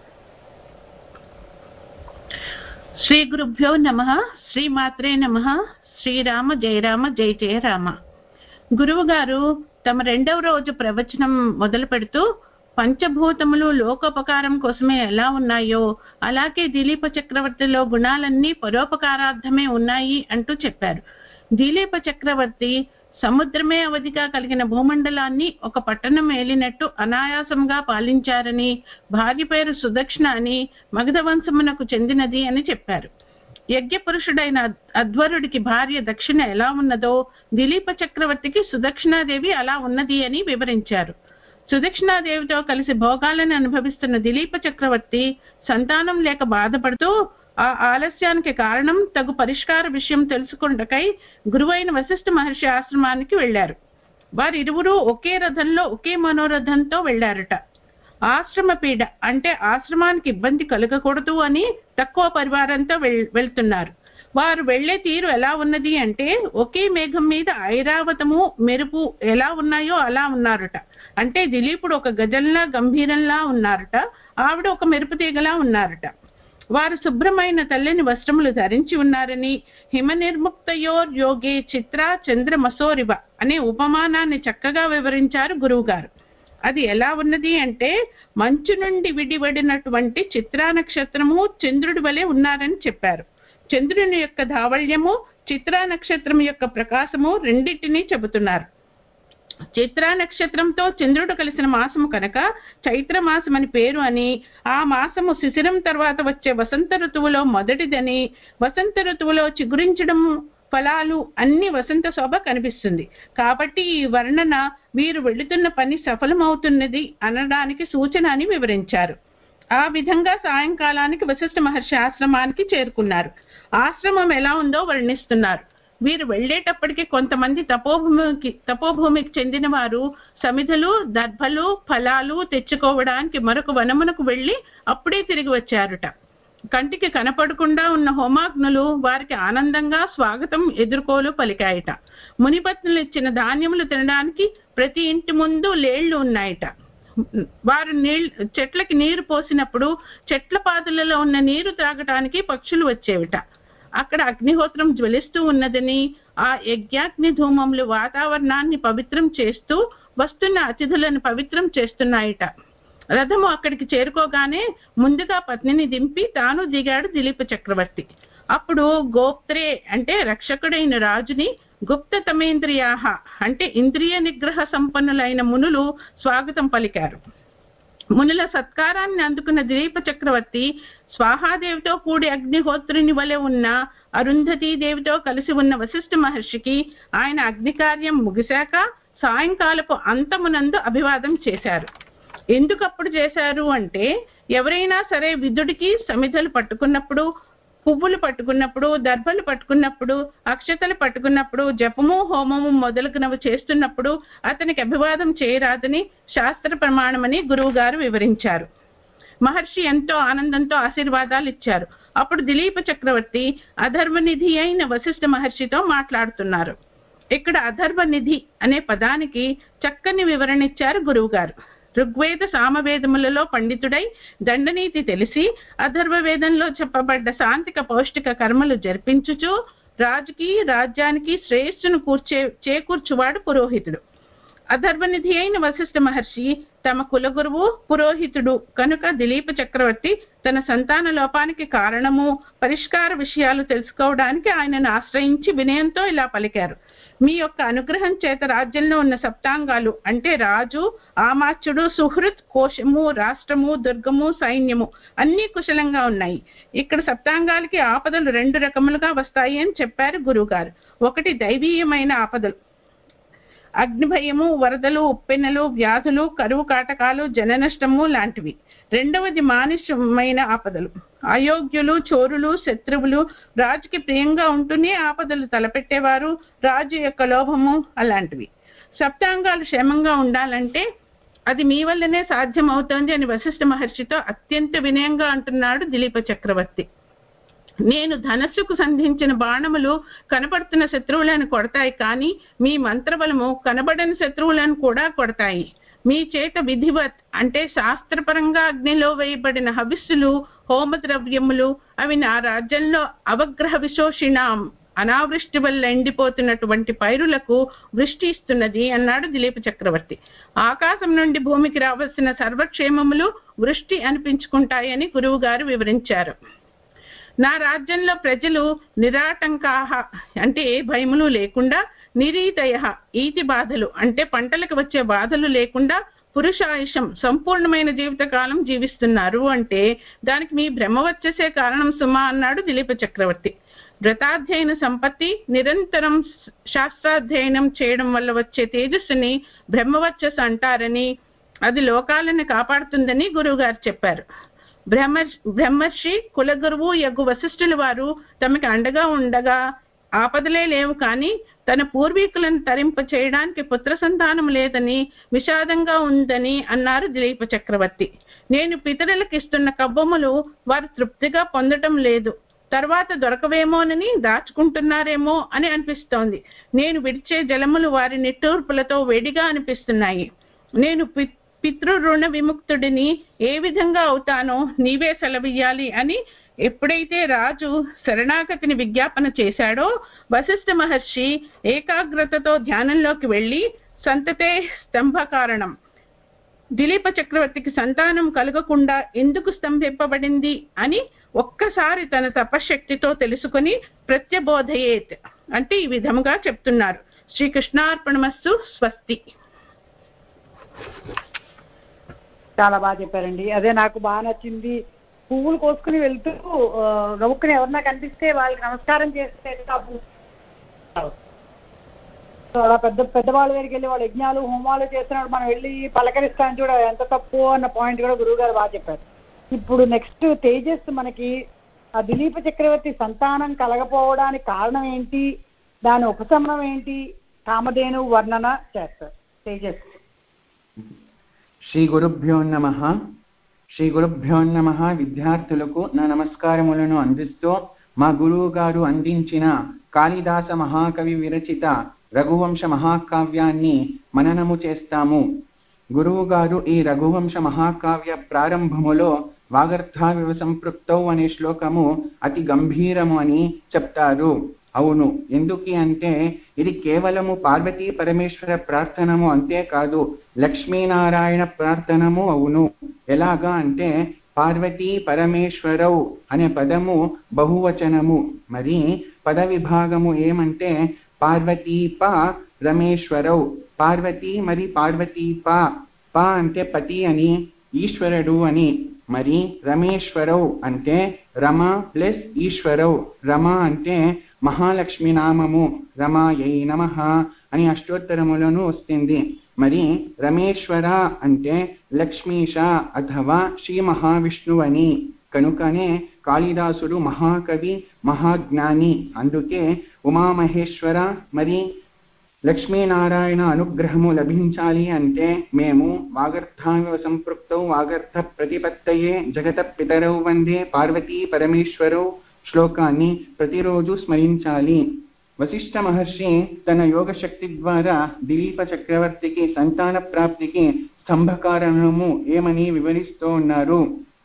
శ్రీ గురుభ్యో నమః. శ్రీమాత్రే నమః. శ్రీరామ జయ రామ జయ జయ రామ. గురువు గారు తమ రెండవ రోజు ప్రవచనం మొదలు పెడుతూ పంచభూతములు లోకోపకారం కోసమే ఎలా ఉన్నాయో అలాగే దిలీప చక్రవర్తిలో గుణాలన్నీ పరోపకారార్థమే ఉన్నాయి అంటూ చెప్పారు. దిలీప చక్రవర్తి సముద్రమే అవధిగా కలిగిన భూమండలాన్ని ఒక పట్టణం ఏలినట్టు అనాయాసంగా పాలించారని, భార్య పేరు సుదక్షిణ అని, మగధ వంశమునకు చెందినది అని చెప్పారు. యజ్ఞ పురుషుడైన అధ్వరుడికి భార్య దక్షిణ ఎలా ఉన్నదో దిలీప చక్రవర్తికి సుదక్షిణాదేవి అలా ఉన్నది అని వివరించారు. సుదక్షిణాదేవితో కలిసి భోగాలను అనుభవిస్తున్న దిలీప చక్రవర్తి సంతానం లేక బాధపడుతూ ఆ ఆలస్యానికి కారణం తగు పరిష్కార విషయం తెలుసుకుంటకై గురువైన వశిష్ఠ మహర్షి ఆశ్రమానికి వెళ్లారు. వారిరువురు ఒకే రథంలో ఒకే మనోరథంతో వెళ్లారట. ఆశ్రమ పీడ అంటే ఆశ్రమానికి ఇబ్బంది కలగకూడదు అని తక్కువ పరివారంతో వెళ్తున్నారు. వారు వెళ్లే తీరు ఎలా ఉన్నది అంటే ఒకే మేఘం మీద ఐరావతము మెరుపు ఎలా ఉన్నాయో అలా ఉన్నారట. అంటే దిలీపుడు ఒక గజంలా గంభీరంలా ఉన్నారట, ఆవిడ ఒక మెరుపు తీగలా ఉన్నారట. వారు శుభ్రమైన తెల్లని వస్త్రములు ధరించి ఉన్నారని హిమ నిర్ముక్తయోర్ యోగే చిత్ర చంద్ర మసోరివ అనే ఉపమానాన్ని చక్కగా వివరించారు గురువు గారు. అది ఎలా ఉన్నది అంటే మంచు నుండి విడివడినటువంటి చిత్రా నక్షత్రము చంద్రుడి వలె ఉన్నారని చెప్పారు. చంద్రుని యొక్క ధావళ్యము చిత్రా నక్షత్రం యొక్క ప్రకాశము రెండింటినీ చెబుతున్నారు. చిత్రా నక్షత్రంతో చంద్రుడు కలిసిన మాసము కనుక చైత్ర మాసం అని పేరు అని, ఆ మాసము శిశిరం తర్వాత వచ్చే వసంత ఋతువులో మొదటిదని, వసంత ఋతువులో చిగురించడం ఫలాలు అన్ని వసంత శోభ కనిపిస్తుంది. కాబట్టి ఈ వర్ణన వీరు వెళుతున్న పని సఫలమవుతున్నది అనడానికి సూచన అని వివరించారు. ఆ విధంగా సాయంకాలానికి వశిష్ఠ మహర్షి ఆశ్రమానికి చేరుకున్నారు. ఆశ్రమం ఎలా ఉందో వర్ణిస్తున్నారు. వీరు వెళ్లేటప్పటికి కొంతమంది తపోభూమికి తపోభూమికి చెందిన వారు సమిధలు దర్భలు ఫలాలు తెచ్చుకోవడానికి మరొక వనమునకు వెళ్లి అప్పుడే తిరిగి వచ్చారుట. కంటికి కనపడకుండా ఉన్న హోమాగ్నులు వారికి ఆనందంగా స్వాగతం ఎదుర్కోలు పలికాయట. మునిపత్నులు ఇచ్చిన ధాన్యములు తినడానికి ప్రతి ఇంటి ముందు లేళ్లు ఉన్నాయట. వారు నీళ్లు చెట్లకి నీరు పోసినప్పుడు చెట్ల పాదులలో ఉన్న నీరు త్రాగటానికి పక్షులు వచ్చేవిట. అక్కడ అగ్నిహోత్రం జ్వలిస్తూ ఉన్నదని, ఆ యజ్ఞాగ్ని ధూమములు వాతావరణాన్ని పవిత్రం చేస్తూ వస్తున్న అతిథులను పవిత్రం చేస్తున్నాయట. రథము అక్కడికి చేరుకోగానే ముందుగా పత్నిని దింపి తాను దిగాడు దిలీప చక్రవర్తి. అప్పుడు గోప్త్రే అంటే రక్షకుడైన రాజుని, గుప్త తమేంద్రియాహ అంటే ఇంద్రియ నిగ్రహ సంపన్నులైన మునులు స్వాగతం పలికారు. మునుల సత్కారాన్ని అందుకున్న దిలీప చక్రవర్తి స్వాహాదేవితో కూడి అగ్నిహోత్రుని వలె ఉన్న అరుంధతీ దేవితో కలిసి ఉన్న వశిష్ఠ మహర్షికి ఆయన అగ్నికార్యం ముగిశాక సాయంకాలపు అంతమునందు అభివాదం చేశారు. ఎందుకప్పుడు చేశారు అంటే, ఎవరైనా సరే విదుడికి సమిధలు పట్టుకున్నప్పుడు, పువ్వులు పట్టుకున్నప్పుడు, దర్భలు పట్టుకున్నప్పుడు, అక్షతలు పట్టుకున్నప్పుడు, జపము హోమము మొదలగునవి చేస్తున్నప్పుడు అతనికి అభివాదం చేయరాదని శాస్త్ర ప్రమాణమని గురువు గారు వివరించారు. మహర్షి ఎంతో ఆనందంతో ఆశీర్వాదాలు ఇచ్చారు. అప్పుడు దిలీప చక్రవర్తి అధర్వనిధి అయిన వశిష్ఠ మహర్షితో మాట్లాడుతున్నారు. ఇక్కడ అధర్వనిధి అనే పదానికి చక్కని వివరణ ఇచ్చారు గురువు గారు. ఋగ్వేద సామవేదములలో పండితుడై దండనీతి తెలిసి అధర్వ వేదంలో చెప్పబడ్డ శాంతిక పౌష్టిక కర్మలు జరిపించుచు రాజుకి రాజ్యానికి శ్రేయస్సును కూర్చే చేకూర్చువాడు పురోహితుడు. అధర్వనిధి అయిన వశిష్ఠ మహర్షి తమ కులగురువు పురోహితుడు కనుక దిలీప చక్రవర్తి తన సంతాన లోపానికి కారణము పరిష్కార విషయాలు తెలుసుకోవడానికి ఆయనను ఆశ్రయించి వినయంతో ఇలా పలికారు. మీ యొక్క అనుగ్రహం చేత రాజ్యంలో ఉన్న సప్తాంగాలు అంటే రాజు, ఆమాత్యుడు, సుహృత్, కోశము, రాష్ట్రము, దుర్గము, సైన్యము అన్ని కుశలంగా ఉన్నాయి. ఇక్కడ సప్తాంగాలకి ఆపదలు రెండు రకములుగా వస్తాయి అని చెప్పారు గురువుగారు. ఒకటి దైవీయమైన ఆపదలు, అగ్నిభయము, వరదలు, ఉప్పెన్నెలు, వ్యాధులు, కరువు కాటకాలు, జన నష్టము లాంటివి. రెండవది మానుషమైన ఆపదలు, అయోగ్యులు, చోరులు, శత్రువులు, రాజుకి ప్రియంగా ఉంటూనే ఆపదలు తలపెట్టేవారు, రాజు యొక్క లోభము అలాంటివి. సప్తాంగాలు క్షేమంగా ఉండాలంటే అది మీ వల్లనే సాధ్యమవుతోంది అని వశిష్ఠ మహర్షితో అత్యంత వినయంగా అంటున్నాడు దిలీప చక్రవర్తి. నేను ధనస్సుకు సంధించిన బాణములు కనపడుతున్న శత్రువులను కొడతాయి, కానీ మీ మంత్రబలము కనబడని శత్రువులను కూడా కొడతాయి. మీ చేత విధివత్ అంటే శాస్త్రపరంగా అగ్నిలో వేయబడిన హవిస్సులు, హోమ ద్రవ్యములు అవి నా రాజ్యంలో అవగ్రహ విశోషిణాం అనావృష్టి వల్ల ఎండిపోతున్నటువంటి పైరులకు వృష్టి ఇస్తున్నది అన్నాడు దిలీప చక్రవర్తి. ఆకాశం నుండి భూమికి రావాల్సిన సర్వక్షేమములు వృష్టి అనిపించుకుంటాయని గురువు గారు వివరించారు. నా రాజ్యంలో ప్రజలు నిరాటంకాహ అంటే ఏ భయములు లేకుండా, నిరీతయ ఈతి బాధలు అంటే పంటలకు వచ్చే బాధలు లేకుండా పురుషాయుషం సంపూర్ణమైన జీవితకాలం జీవిస్తున్నారు అంటే దానికి మీ బ్రహ్మవర్చసే కారణం సుమా అన్నాడు దిలీప చక్రవర్తి. వ్రతాధ్యయన సంపత్తి, నిరంతరం శాస్త్రాధ్యయనం చేయడం వల్ల వచ్చే తేజస్సుని బ్రహ్మవర్చస్ అంటారని, అది లోకాలను కాపాడుతుందని గురువుగారు చెప్పారు. బ్రహ్మ బ్రహ్మర్షి కులగురువు యగు వశిష్ఠుల వారు తమకి అండగా ఉండగా ఆపదలే లేవు, కానీ తన పూర్వీకులను తరింప చేయడానికి పుత్ర సంతానం లేదని విషాదంగా ఉందని అన్నారు దిలీప చక్రవర్తి. నేను పితరులకు ఇస్తున్న కవ్వములు వారు తృప్తిగా పొందటం లేదు, తర్వాత దొరకవేమోనని దాచుకుంటున్నారేమో అని అనిపిస్తోంది. నేను విడిచే జలములు వారి నిట్టూర్పులతో వేడిగా అనిపిస్తున్నాయి. నేను పితృ రుణ విముక్తుడిని ఏ విధంగా అవుతానో నీవే సెలవియ్యాలి అని ఎప్పుడైతే రాజు శరణాగతిని విజ్ఞాపన చేశాడో వశిష్ఠ మహర్షి ఏకాగ్రతతో ధ్యానంలోకి వెళ్ళి సంతతే స్తంభ కారణం, దిలీప చక్రవర్తికి సంతానం కలగకుండా ఎందుకు స్తంభింపబడింది అని ఒక్కసారి తన తపశక్తితో తెలుసుకుని ప్రత్యబోధయేత్ అంటే ఈ విధముగా చెప్తున్నారు. శ్రీకృష్ణార్పణమస్తు. స్వస్తి. చాలా బాగా చెప్పారండి. అదే నాకు బాగా నచ్చింది. పువ్వులు కోసుకుని వెళ్తూ గబుక్కుని ఎవరన్నా కనిపిస్తే వాళ్ళకి నమస్కారం చేస్తే అలా పెద్ద పెద్దవాళ్ళ దగ్గరికి వెళ్ళి వాళ్ళు యజ్ఞాలు హోమాలు చేస్తున్నప్పుడు మనం వెళ్ళి పలకరిస్తాను చూడ ఎంత తప్పు అన్న పాయింట్ కూడా గురువు గారు బాగా చెప్పారు. ఇప్పుడు నెక్స్ట్ తేజస్ మనకి ఆ దిలీప చక్రవర్తి సంతానం కలగపోవడానికి కారణం ఏంటి, దాని ఉపశమనం ఏంటి, కామధేను వర్ణన చేస్తారు. తేజస్. శ్రీ గురుభ్యో నమః. శ్రీ గురుభ్యో నమః. విద్యార్థులకు నా నమస్కారములను అందిస్తూ మా గురువు గారు అందించిన కాళిదాస మహాకవి విరచిత రఘువంశ మహాకావ్యాన్ని మననము చేస్తాము. గురువు గారు ఈ రఘువంశ మహాకావ్య ప్రారంభములో వాగర్థావివ సంపృక్తౌ అనే శ్లోకము అతి గంభీరము అని చెప్తారు. అవును, ఎందుకు అంటే ఇది కేవలము పార్వతీ పరమేశ్వర ప్రార్థనము అంతేకాదు, లక్ష్మీనారాయణ ప్రార్థనము. అవును, ఎలాగా అంటే పార్వతీ పరమేశ్వరౌ అనే పదము బహువచనము, మరి పద విభాగము ఏమంటే పార్వతీ ప రమేశ్వరౌ. పార్వతీ మరి పార్వతీ ప, ప అంటే పతి అని, ఈశ్వరుడు అని. మరి రమేశ్వరౌ అంటే రమ ప్లస్ ఈశ్వరౌ. రమ అంటే మహాలక్ష్మి నామము, రమాయై నమః అని అష్టోత్తరములను వస్తుంది. మరి రమేశ్వర అంటే లక్ష్మీశ అథవా శ్రీ మహావిష్ణువు అని. కనుకనే కాళిదాసుడు మహాకవి, మహాజ్ఞాని. అందుకే ఉమామహేశ్వర మరి లక్ష్మీనారాయణ అనుగ్రహము లభించాలి అంటే మేము వాగర్థావివ సంపృక్తౌ వాగర్థ ప్రతిపత్తయే జగత పితరౌ వందే పార్వతీ పరమేశ్వరౌ శ్లోకాన్ని ప్రతిరోజు స్మరించాలి. వశిష్ఠ మహర్షి తన యోగ శక్తి ద్వారా దిలీప చక్రవర్తికి సంతాన ప్రాప్తికి స్తంభకారణము ఏమని వివరిస్తూ ఉన్నారు.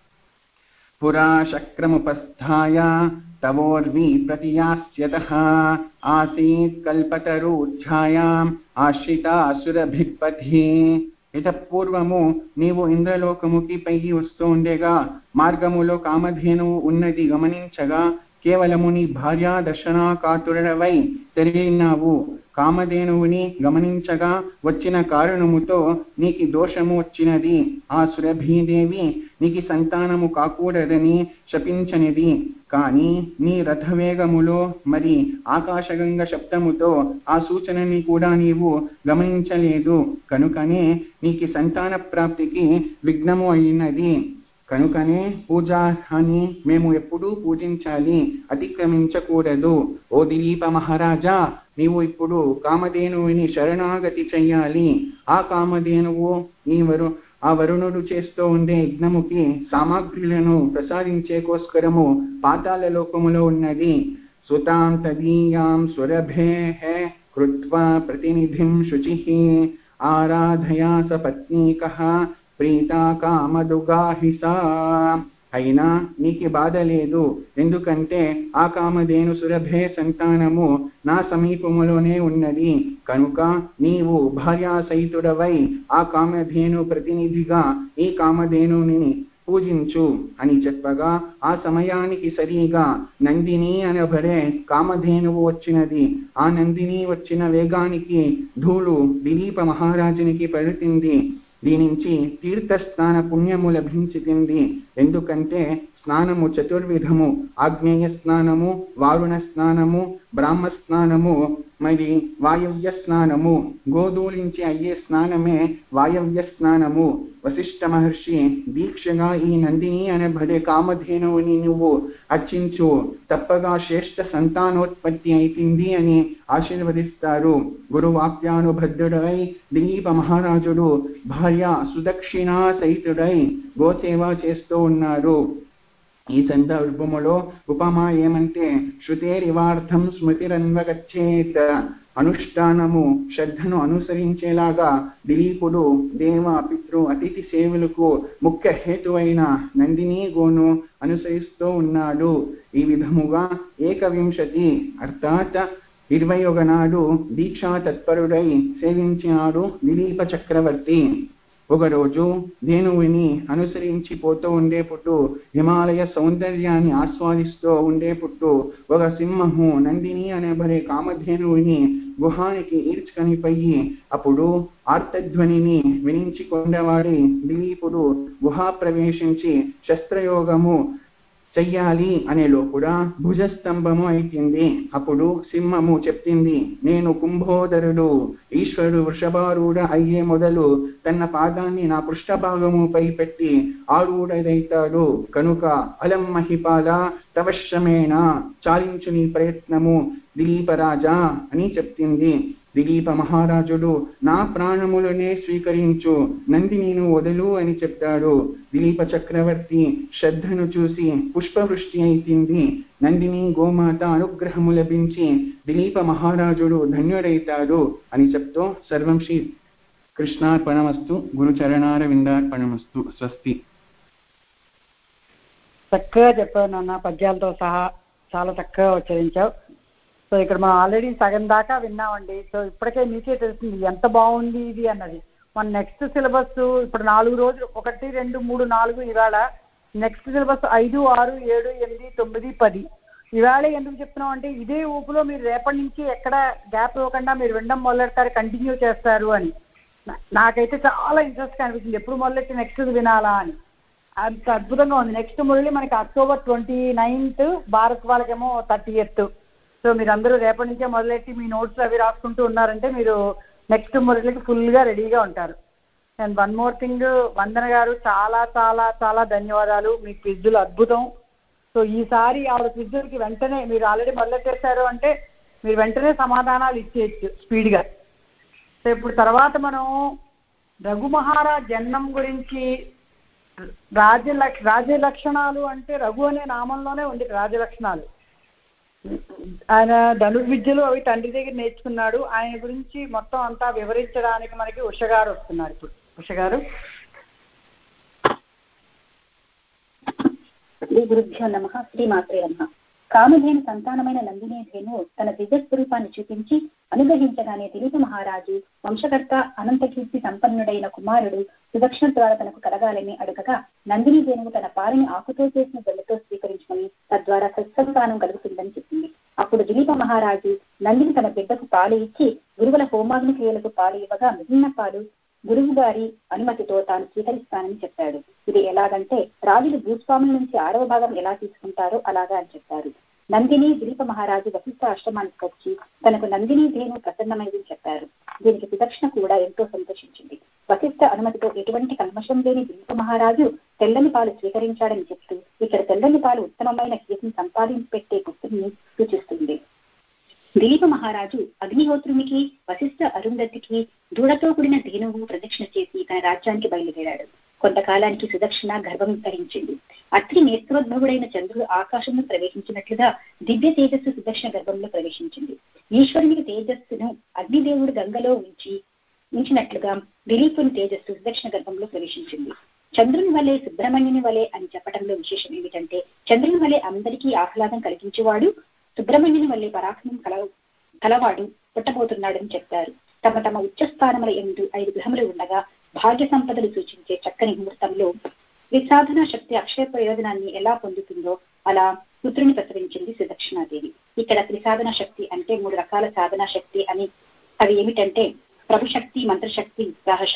పురా శక్రముపస్థాయ తవోర్వి ప్రతియాస్యతః ఆసీత్ కల్పతరూఢ్ఛాయాం ఆశ్రితా సురభిపథి. ఇత పూర్వము నీవు ఇంద్రలోకముకి పైకి వస్తూ ఉండేగా మార్గములో కామధేనువు ఉన్నది గమనించగా కేవలము నీ భార్యా దర్శనా కాతురవై తెలియనావు. కామధేనువుని గమనించగా వచ్చిన కారణముతో నీకి దోషము వచ్చినది. ఆ సురభీదేవి నీకి సంతానము కాకూడదని శపించనిది. కానీ నీ రథవేగములో మరి ఆకాశగంగ శబ్దముతో ఆ సూచనని కూడా నీవు గమనించలేదు. కనుకనే నీకి సంతాన ప్రాప్తికి విఘ్నము అయినది. కనుకనే పూజార్హాన్ని మేము ఎప్పుడూ పూజించాలి, అతిక్రమించకూడదు. ఓ దిలీప మహారాజా, నీవు ఇప్పుడు కామధేనువుని శరణాగతి చెయ్యాలి. ఆ కామధేనువు ఈ వరు ఆ వరుణుడు చేస్తూ ఉండే యజ్ఞముకి సామాగ్రులను ప్రసాదించే కోస్కరము పాతాళ లోకములో ఉన్నది. సుతాం తదీయాం సురభేః కృత్వా ప్రతినిధిం శుచిః ఆరాధయా స పత్నీకః ప్రీతా కామదుగాహిసా. అయినా నీకు బాధ లేదు, ఎందుకంటే ఆ కామధేను సురభే సంతానము నా సమీపములోనే ఉన్నది. కనుక నీవు భార్యాసహితుడవై ఆ కామధేను ప్రతినిధిగా ఈ కామధేనుని పూజించు అని చెప్పగా ఆ సమయానికి సరిగా నందిని అనబడే కామధేనువు వచ్చినది. ఆ నందిని వచ్చిన వేగానికి ధూళు దిలీప మహారాజునికి పడుతుంది. దీని నుంచి తీర్థస్నాన పుణ్యము లభించింది. ఎందుకంటే స్నానము చతుర్విధము: ఆగ్నేయ స్నానము, వారుణ స్నానము, బ్రాహ్మ స్నానము, మరి వాయవ్య స్నానము. గోధూలించి అయ్యే స్నానమే వాయవ్య స్నానము. వశిష్ఠ మహర్షి దీక్షగా ఈ నందిని అనబడే కామధేనువుని నువ్వు అర్చించు, తప్పగా శ్రేష్ఠ సంతానోత్పత్తి అయితుంది అని ఆశీర్వదిస్తారు. గురువాక్యానుబద్ధుడై దిలీప మహారాజుడు భార్య సుదక్షిణా సహితుడై గోసేవ చేస్తూ ఉన్నారు. ఈ సందర్భములో ఉపమా ఏమంటే, శృతేరివార్థం స్మృతిరన్వగచ్చేత్. అనుష్ఠానము శ్రద్ధను అనుసరించేలాగా దిలీపుడు దేవ పితృ అతిథి సేవలకు ముఖ్య హేతువైన నందిని గోను అనుసరిస్తూ ఉన్నాడు. ఈ విధముగా ఏకవింశతి అర్థాత్ ఇరవై ఒక నాడు దీక్షా తత్పరుడై సేవించినాడు దిలీప చక్రవర్తి. ఒకరోజు ధేనువుని అనుసరించి పోతూ ఉండేపుట్టు హిమాలయ సౌందర్యాన్ని ఆస్వాదిస్తూ ఉండేపుట్టు ఒక సింహము నందిని అనబడే కామధేనువుని గుహానికి ఈడ్చుకనిపోయి అప్పుడు ఆర్తధ్వనిని వినించుకొండవాడి దిలీపుడు గుహా ప్రవేశించి శస్త్రయోగము చెయ్యాలి అనే లోపుడా భుజస్తంభము అయితుంది. అప్పుడు సింహము చెప్పింది, నేను కుంభోదరుడు, ఈశ్వరుడు వృషభారూఢ అయ్యే మొదలు తన పాదాన్ని నా పృష్ఠభాగముపై పెట్టి ఆరూఢైతాడు కనుక అలం మహిపాల తవశ్రమేణ చాలించు నీ ప్రయత్నము దిలీపరాజా అని చెప్పింది. దిలీప మహారాజుడు నా ప్రాణములనే స్వీకరించు, నందినిను వదలు అని చెప్పాడు. దిలీప చక్రవర్తి శ్రద్ధను చూసి పుష్పవృష్టి అయితుంది. నందిని గోమాత అనుగ్రహము లభించి దిలీప మహారాజుడు ధన్యుడైతాడు అని చెప్తూ సర్వం శ్రీ కృష్ణార్పణమస్తు, గురుచరణార విందార్పణమస్తు. స్వస్తి. చక్కగా చెప్పావు నాన్న, పద్యాలతో సహా చాలా చక్కగా ఉచ్చరించావు. సో ఇక్కడ మనం ఆల్రెడీ సగం దాకా విన్నామండి. సో ఇప్పటికే మీకే తెలుస్తుంది ఎంత బాగుంది ఇది అన్నది. మన నెక్స్ట్ సిలబస్ ఇప్పుడు నాలుగు రోజులు, ఒకటి రెండు మూడు నాలుగు ఇవాళ. నెక్స్ట్ సిలబస్ ఐదు ఆరు ఏడు ఎనిమిది తొమ్మిది పది. ఇవాళ ఎందుకు చెప్తున్నాం అంటే ఇదే ఊపులో మీరు రేపటి నుంచి ఎక్కడ గ్యాప్ ఇవ్వకుండా మీరు వినడం మొదలెడతారు, కంటిన్యూ చేస్తారు అని నాకైతే చాలా ఇంట్రెస్ట్ అనిపించింది. ఎప్పుడు మొదలెట్టి నెక్స్ట్ వినాలా అని. అంత అద్భుతంగా ఉంది. నెక్స్ట్ మురళి మనకి అక్టోబర్ ట్వంటీ నైన్త్, భారత్ వాళ్ళకేమో థర్టీ ఎయిత్. సో మీరు అందరూ రేపటి నుంచే మొదలెట్టి మీ నోట్స్ అవి రాసుకుంటూ ఉన్నారంటే మీరు నెక్స్ట్ మురళికి ఫుల్గా రెడీగా ఉంటారు. And one more thing, Vandana garu చాలా చాలా చాలా ధన్యవాదాలు. మీ క్విజ్లు అద్భుతం. సో ఈసారి ఆవిడ క్విజ్లకి వెంటనే మీరు ఆల్రెడీ మొదలెట్టేశారు అంటే మీరు వెంటనే సమాధానాలు ఇచ్చేయచ్చు స్పీడ్గా. సో ఇప్పుడు తర్వాత మనం రఘు మహారాజ్ జన్మం గురించి, రాజ్యలక్ష రాజ్య లక్షణాలు అంటే రఘు అనే నామంలోనే ఉంది రాజలక్షణాలు. ఆయన ధనుర్విద్యలు అవి తండ్రి దగ్గర నేర్చుకున్నాడు. ఆయన గురించి మొత్తం అంతా వివరించడానికి మనకి ఉష గారు వస్తున్నారు. ఇప్పుడు ఉష గారు. శ్రీ గురుభ్యో నమః. శ్రీమాత్రే నమః. కామధేను సంతానమైన నందిని ధేను తన దివ్యస్వరూపాన్ని చూపించి అనుగ్రహించగానే దిలీప మహారాజు వంశకర్త అనంతకీర్తి సంపన్నుడైన కుమారుడు సుదక్షిణ ద్వారా తనకు కలగాలని అడగగా నందిని ధేనువు తన పారిని ఆకుతో చేసిన బెల్లతో స్వీకరించుకుని తద్వారా సత్సంతానం కలుగుతుందని చెప్పింది. అప్పుడు దిలీప మహారాజు నందిని తన బిడ్డకు పాలు ఇచ్చి గురువుల హోమాగ్ని క్రియలకు పాలు ఇవ్వగా మిగిలిన పాలు గురువు గారి అనుమతితో తాను స్వీకరిస్తానని చెప్పాడు. ఇది ఎలాగంటే రాజులు భూస్వాముల నుంచి ఆరవ భాగం ఎలా తీసుకుంటారో అలాగా అని చెప్పారు. నందిని దిలీప మహారాజు వశిష్ఠ ఆశ్రమానికి వచ్చి తనకు నందిని ధేను ప్రసన్నమైందని చెప్పారు. దీనికి సుదక్షిణ కూడా ఎంతో సంతోషించింది. వశిష్ఠ అనుమతితో ఎటువంటి కల్మషం లేని దిలీప మహారాజు తెల్లని పాలు స్వీకరించాడని చెప్తూ ఇక్కడ తెల్లని పాలు ఉత్తమమైన కీర్తిని సంపాదించి పెట్టే పుత్రుని సూచిస్తుంది. దిలీప మహారాజు అగ్నిహోత్రునికి వశిష్ఠ అరుంధతికి దూడతో కూడిన ధేనువు ప్రదక్షిణ చేసి తన రాజ్యానికి బయలుదేరాడు. కొంతకాలానికి సుదక్షిణ గర్భం ధరించింది. అత్రి నేత్రోద్భవుడైన చంద్రుడు ఆకాశంలో ప్రవేశించినట్లుగా దివ్య తేజస్సు సుదక్షిణ గర్భంలో ప్రవేశించింది. ఈశ్వరునికి తేజస్సును అగ్నిదేవుడు గంగలో ఉంచి ఉంచినట్లుగా దిలీపుని తేజస్సు సుదక్షిణ గర్భంలో ప్రవేశించింది. చంద్రుని వలె సుబ్రహ్మణ్యుని వలె అని చెప్పడంలో విశేషం ఏమిటంటే చంద్రుని వలె అందరికీ ఆహ్లాదం కలిగించేవాడు, సుబ్రహ్మణ్యుని వల్లే పరాక్రమం కల కలవాడు పుట్టబోతున్నాడని చెప్పారు. తమ తమ ఉచ్చస్థానముల ఎందు ఐదు గ్రహములు ఉండగా భాగ్య సంపదలు సూచించే చక్కని ముహూర్తంలో విసాధన శక్తి అక్షయ ప్రయోజనాన్ని ఎలా పొందుతుందో అలా పుత్రుని ప్రసవించింది సుదక్షిణాదేవి. ఇక్కడ త్రిసాధన శక్తి అంటే మూడు రకాల సాధనా శక్తి అని. అవి ఏమిటంటే ప్రభుశక్తి, మంత్రశక్తి, ఉత్సాహ శక్తి.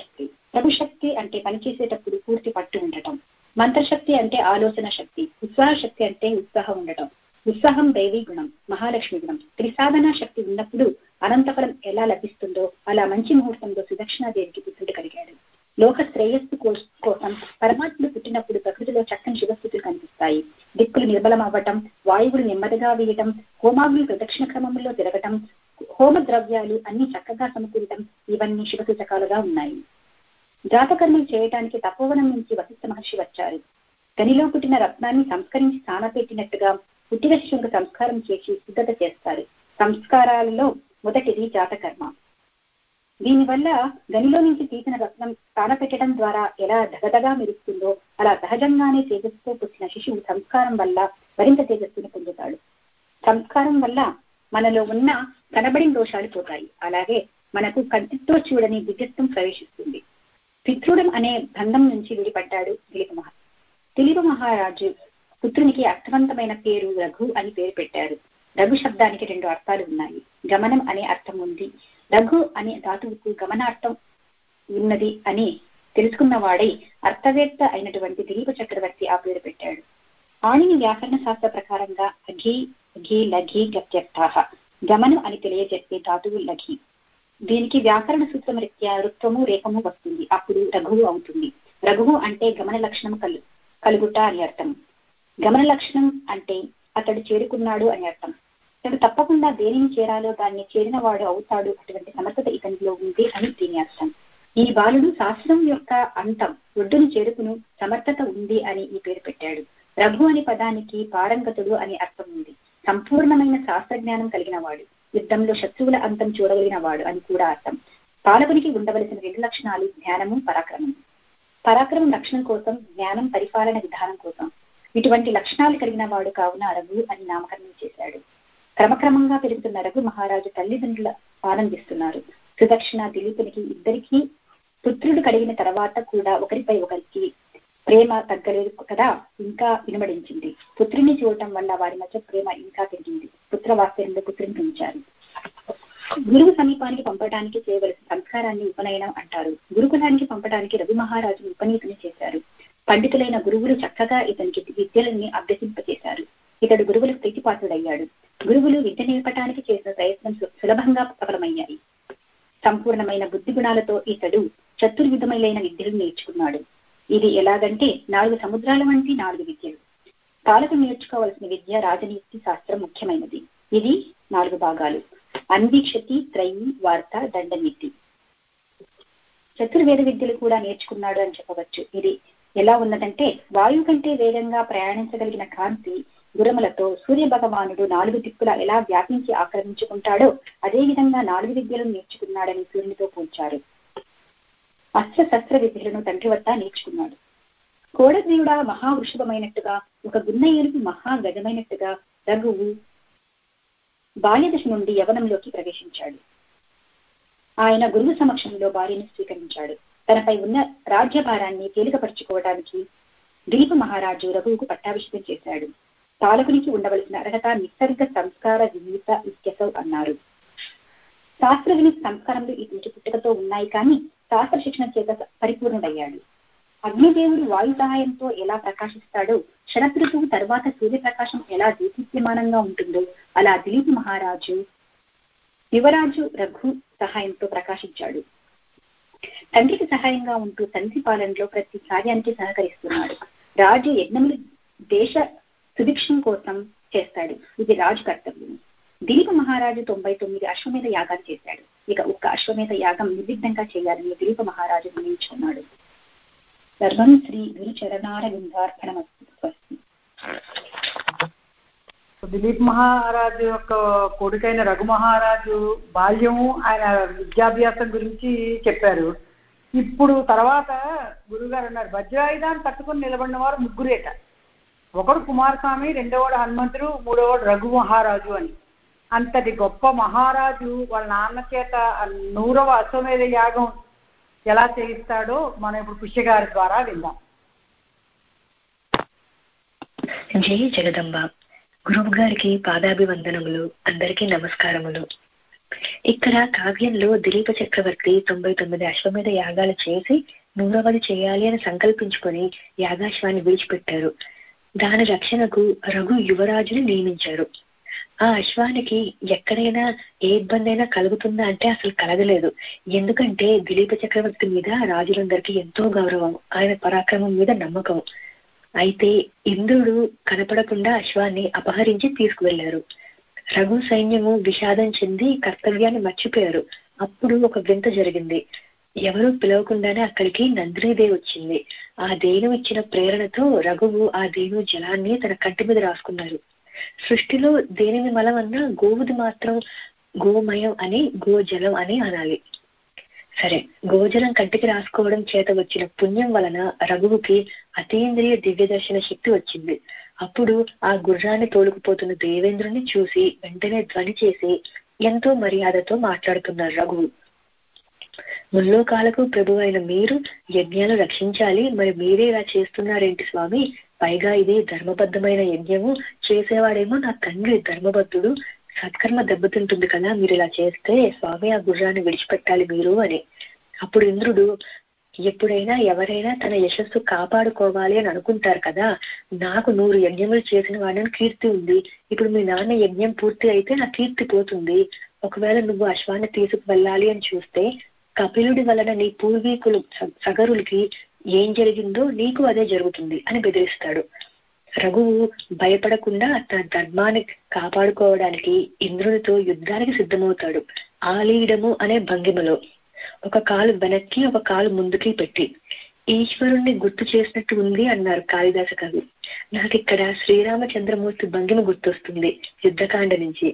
ప్రభుశక్తి అంటే పనిచేసేటప్పుడు పూర్తి పట్టు ఉండటం, మంత్రశక్తి అంటే ఆలోచన శక్తి, ఉత్సాహ శక్తి అంటే ఉత్సాహం ఉండటం. ఉత్సాహం దైవీ గుణం, మహాలక్ష్మి గుణం. త్రిసాధన శక్తి ఉన్నప్పుడు అనంతఫలం ఎలా లభిస్తుందో అలా మంచి ముహూర్తంలో సుదక్షిణాదేవికి పుత్రుడు కలిగాడు. లోక శ్రేయస్సు కోసం పరమాత్ముడు పుట్టినప్పుడు ప్రకృతిలో చక్కని శుభస్థితులు కనిపిస్తాయి. దిక్కులు నిర్బలం అవ్వటం, వాయువులు నెమ్మదిగా వేయటం, హోమాగ్నులు ప్రదక్షిణ క్రమంలో తిరగటం, హోమ ద్రవ్యాలు అన్ని చక్కగా సమకూరటం, ఇవన్నీ శుభ సూచకాలుగా ఉన్నాయి. జాతకర్మలు చేయటానికి తపోవనం నుంచి వశిష్ఠ మహర్షి వచ్చారు. గనిలో పుట్టిన రత్నాన్ని సంస్కరించి స్నానపెట్టినట్టుగా పుట్టిన శిశువుకు సంస్కారం చేసి సిద్ధత చేస్తారు. సంస్కారాలలో మొదటిది జాతకర్మ. దీనివల్ల గనిలో నుంచి తీసిన రత్నం స్నాన పెట్టడం ద్వారా ఎలా దగదగా మెరుస్తుందో అలా సహజంగానే తేజస్సుతో పుట్టిన శిశువు సంస్కారం వల్ల మరింత తేజస్సును పొందుతాడు. సంస్కారం వల్ల మనలో ఉన్న కనబడిన దోషాలు పోతాయి. అలాగే మనకు కంటితో చూడని దివ్యత్వం ప్రవేశిస్తుంది. పితృడం అనే బంధం నుంచి విడిపడ్డాడు దిలీప మహారాజు. దిలీప మహారాజు పుత్రునికి అర్థవంతమైన పేరు రఘు అని పేరు పెట్టారు. రఘు శబ్దానికి రెండు అర్థాలు ఉన్నాయి. గమనం అనే అర్థం ఉంది. రఘు అనే ధాతువుకు గమనార్థం ఉన్నది అని తెలుసుకున్న వాడై అర్థవేత్త అయినటువంటి దిలీప చక్రవర్తి ఆ పేరు పెట్టాడు. ఆణిని వ్యాకరణ శాస్త్ర ప్రకారంగా అఘీ ఘీ లఘీ గత్యర్థాహ, గమనం అని తెలియజెప్పే ధాతువు లఘి. దీనికి వ్యాకరణ సూత్రం రీత్యా రుత్వము రేపము వస్తుంది. అప్పుడు రఘువు అవుతుంది. రఘువు అంటే గమన లక్షణం కలు కలుగుట అని అర్థం. గమన లక్షణం అంటే అతడు చేరుకున్నాడు అని అర్థం. అతడు తప్పకుండా దేనిని చేరాలో దాన్ని చేరిన వాడు అవుతాడు, అటువంటి సమర్థత ఇతనిలో ఉంది అని దీని అర్థం. ఈ బాలుడు శాస్త్రం యొక్క అంతం ఒడ్డును చేరుకును సమర్థత ఉంది అని ఈ పేరు పెట్టాడు. రఘు అనే పదానికి పారంగతుడు అని అర్థం ఉంది. సంపూర్ణమైన శాస్త్రజ్ఞానం కలిగిన వాడు, యుద్ధంలో శత్రువుల అంతం చూడగలిగిన వాడు అని కూడా అర్థం. పాలకునికి ఉండవలసిన రెండు లక్షణాలు జ్ఞానము, పరాక్రమం. పరాక్రమం రక్షణ కోసం, జ్ఞానం పరిపాలన విధానం కోసం. ఇటువంటి లక్షణాలు కలిగిన వాడు కావున రఘు అని నామకరణం చేశాడు. క్రమక్రమంగా పెరుగుతున్న రఘు మహారాజు తల్లిదండ్రులు ఆనందిస్తున్నారు. సుదక్షిణ దిలీపునికి ఇద్దరికి పుత్రుడు కలిగిన తర్వాత కూడా ఒకరిపై ఒకరికి ప్రేమ తగ్గలేదు కదా, ఇంకా వినబడించింది. పుత్రుని చూడటం వల్ల వారి మధ్య ప్రేమ ఇంకా పెరిగింది. పుత్రవాత్సల్యంలో పుత్రుని పెంచారు. గురువు సమీపానికి పంపడానికి చేయవలసిన సంస్కారాన్ని ఉపనయనం అంటారు. గురుకులానికి పంపడానికి రవి మహారాజును ఉపనీతుని చేశారు. పండితులైన గురువులు చక్కగా ఇతనికి విద్యలని అభ్యసింపచేశారు. ఇతడు గురువుల ప్రీతిపాత్రుడయ్యాడు. గురువులు విద్య నేర్పటానికి చేసిన ప్రయత్నం సులభంగా సఫలమయ్యాయి. సంపూర్ణమైన బుద్ధి గుణాలతో ఇతడు చతుర్విధములైన విద్యలు నేర్చుకున్నాడు. ఇది ఎలాగంటే నాలుగు సముద్రాల వంటి నాలుగు విద్యలు. పాలకు నేర్చుకోవలసిన విద్య రాజనీతి శాస్త్రం ముఖ్యమైనది. ఇది నాలుగు భాగాలు: అన్వీక్షతి, త్రయి, వార్త, దండనీతి. చతుర్వేద విద్యలు కూడా నేర్చుకున్నాడు అని చెప్పవచ్చు. ఇది ఎలా ఉన్నదంటే, వాయువు కంటే వేగంగా ప్రయాణించగలిగిన కాంతి గురములతో సూర్య భగవానుడు నాలుగు దిక్కులా ఎలా వ్యాపించి ఆక్రమించుకుంటాడో అదే విధంగా నాలుగు విద్యలు నేర్చుకున్నాడని సూర్యునితో పోల్చారు. అస్త్ర శస్త్ర విద్యలను తండ్రి వద్ద నేర్చుకున్నాడు. కోడదేవుడ మహావృషభమైనట్టుగా, ఒక గున్న ఏనుగు మహా గజమైనట్టుగా రఘువు బాల్యదశ నుండి యవనంలోకి ప్రవేశించాడు. ఆయన గురువు సమక్షంలో భార్యను స్వీకరించాడు. తనపై ఉన్న రాజ్యభారాన్ని తేలికపరుచుకోవడానికి దిలీప మహారాజు రఘువుకు పట్టాభిషేకం చేశాడు. పాలకునికి ఉండవలసిన అర్హత నిసర్గ సంస్కార వినీత ఇత్యసౌ అన్నారు. శాస్త్ర వినీత సంస్కారములు ఇతనికి పుట్టుకతో ఉన్నాయి, కానీ శాస్త్ర శిక్షణ చేత పరిపూర్ణుడయ్యాడు. అగ్నిదేవుడు వాయు సహాయంతో ఎలా ప్రకాశిస్తాడో, శరత్ ఋతువు తర్వాత సూర్యప్రకాశం ఎలా దీప్యమానంగా ఉంటుందో అలా దిలీప మహారాజు యువరాజు రఘు సహాయంతో ప్రకాశించాడు. తండ్రికి సహాయంగా ఉంటూ తండ్రి పాలనలో ప్రతి కార్యానికి సహకరిస్తున్నాడు. రాజు యజ్ఞములు దేశ సుభిక్షం కోసం చేస్తాడు. ఇది రాజు కర్తవ్యం. దిలీప మహారాజు తొంభై తొమ్మిది అశ్వమేధ యాగాలు చేశాడు. ఇక ఒక్క అశ్వమేధ యాగం నిర్విఘ్నంగా చేయాలని దిలీప మహారాజు నిర్ణయించుకున్నాడు. సర్వం శ్రీ గురు చరణార విందార్పణమస్తు. దిలీప్ మహారాజు యొక్క కొడుకైన రఘు మహారాజు బాల్యము, ఆయన విద్యాభ్యాసం గురించి చెప్పారు. ఇప్పుడు తర్వాత గురుగారు అన్నారు, వజ్రాయుధాన్ని పట్టుకుని నిలబడిన వారు ముగ్గురేట. ఒకడు కుమారస్వామి, రెండోవాడు హనుమంతుడు, మూడోవాడు రఘు మహారాజు అని. అంతటి గొప్ప మహారాజు వాళ్ళ నాన్న చేత నూరవ అశ్వమేధ యాగం ఎలా చేయిస్తాడో మనం ఇప్పుడు పుష్యగారి ద్వారా విందాం. జై జగదంబ. గురువు గారికి పాదాభివందనములు. అందరికీ నమస్కారములు. ఇక్కడ కావ్యంలో దిలీప చక్రవర్తి తొంభై తొమ్మిది అశ్వమేధ యాగాలు చేసి నూరవది చేయాలి అని సంకల్పించుకొని యాగాశ్వాన్ని విడిచిపెట్టారు. దాని రక్షణకు రఘు యువరాజుని నియమించారు. ఆ అశ్వానికి ఎక్కడైనా ఏ ఇబ్బంది అయినా కలుగుతుందా అంటే అసలు కలగలేదు. ఎందుకంటే దిలీప చక్రవర్తి మీద రాజులందరికీ ఎంతో గౌరవం, ఆయన పరాక్రమం మీద నమ్మకం. అయితే ఇంద్రుడు కనపడకుండా అశ్వాన్ని అపహరించి తీసుకువెళ్లారు. రఘు సైన్యము విషాదం చెంది కర్తవ్యాన్ని మర్చిపోయారు. అప్పుడు ఒక వింత జరిగింది. ఎవరూ పిలవకుండానే అక్కడికి నందినీదేవి వచ్చింది. ఆ దేను ఇచ్చిన ప్రేరణతో రఘువు ఆ దేను జలాన్ని తన కంటి మీద రాసుకున్నారు. సృష్టిలో దేనిని మలం అన్నా గోవుది మాత్రం గోమయం అని గోజలం అని అనాలి. సరే, గోజలం కంటికి రాసుకోవడం చేత వచ్చిన పుణ్యం వలన రఘువుకి అతీంద్రియ దివ్య దర్శన శక్తి వచ్చింది. అప్పుడు ఆ గుర్రాన్ని తోలుకుపోతున్న దేవేంద్రుని చూసి వెంటనే ధ్వని చేసి ఎంతో మర్యాదతో మాట్లాడుతున్నారు రఘువు. ముల్లోకాలకు ప్రభు అయిన మీరు యజ్ఞాలు రక్షించాలి, మరి మీరే ఇలా చేస్తున్నారేంటి స్వామి? పైగా ఇది ధర్మబద్ధమైన యజ్ఞము, చేసేవాడేమో నా తండ్రి ధర్మబద్ధుడు, సత్కర్మ దెబ్బతింటుంది కదా మీరు ఇలా చేస్తే, స్వామి ఆ గుర్రాన్ని విడిచిపెట్టాలి మీరు అని. అప్పుడు ఇంద్రుడు, ఎప్పుడైనా ఎవరైనా తన యశస్సు కాపాడుకోవాలి అని అనుకుంటారు కదా, నాకు నూరు యజ్ఞములు చేసిన వాడిని కీర్తి ఉంది. ఇప్పుడు మీ నాన్న యజ్ఞం పూర్తి అయితే నా కీర్తి పోతుంది. ఒకవేళ నువ్వు అశ్వాన్ని తీసుకు వెళ్ళాలి అని చూస్తే కపిలుడి వలన నీ పూర్వీకులు సగరులకి ఏం జరిగిందో నీకు అదే జరుగుతుంది అని బెదిరిస్తాడు. రఘువు భయపడకుండా తన ధర్మాన్ని కాపాడుకోవడానికి ఇంద్రునితో యుద్ధానికి సిద్ధమవుతాడు. ఆలీడము అనే భంగిమలో ఒక కాలు వెనక్కి ఒక కాలు ముందుకి పెట్టి ఈశ్వరుణ్ణి గుర్తు చేసినట్టు ఉంది అన్నారు కాళిదాస కవి. నాకు ఇక్కడ శ్రీరామచంద్రమూర్తి భంగిమ గుర్తొస్తుంది యుద్ధకాండ నుంచి.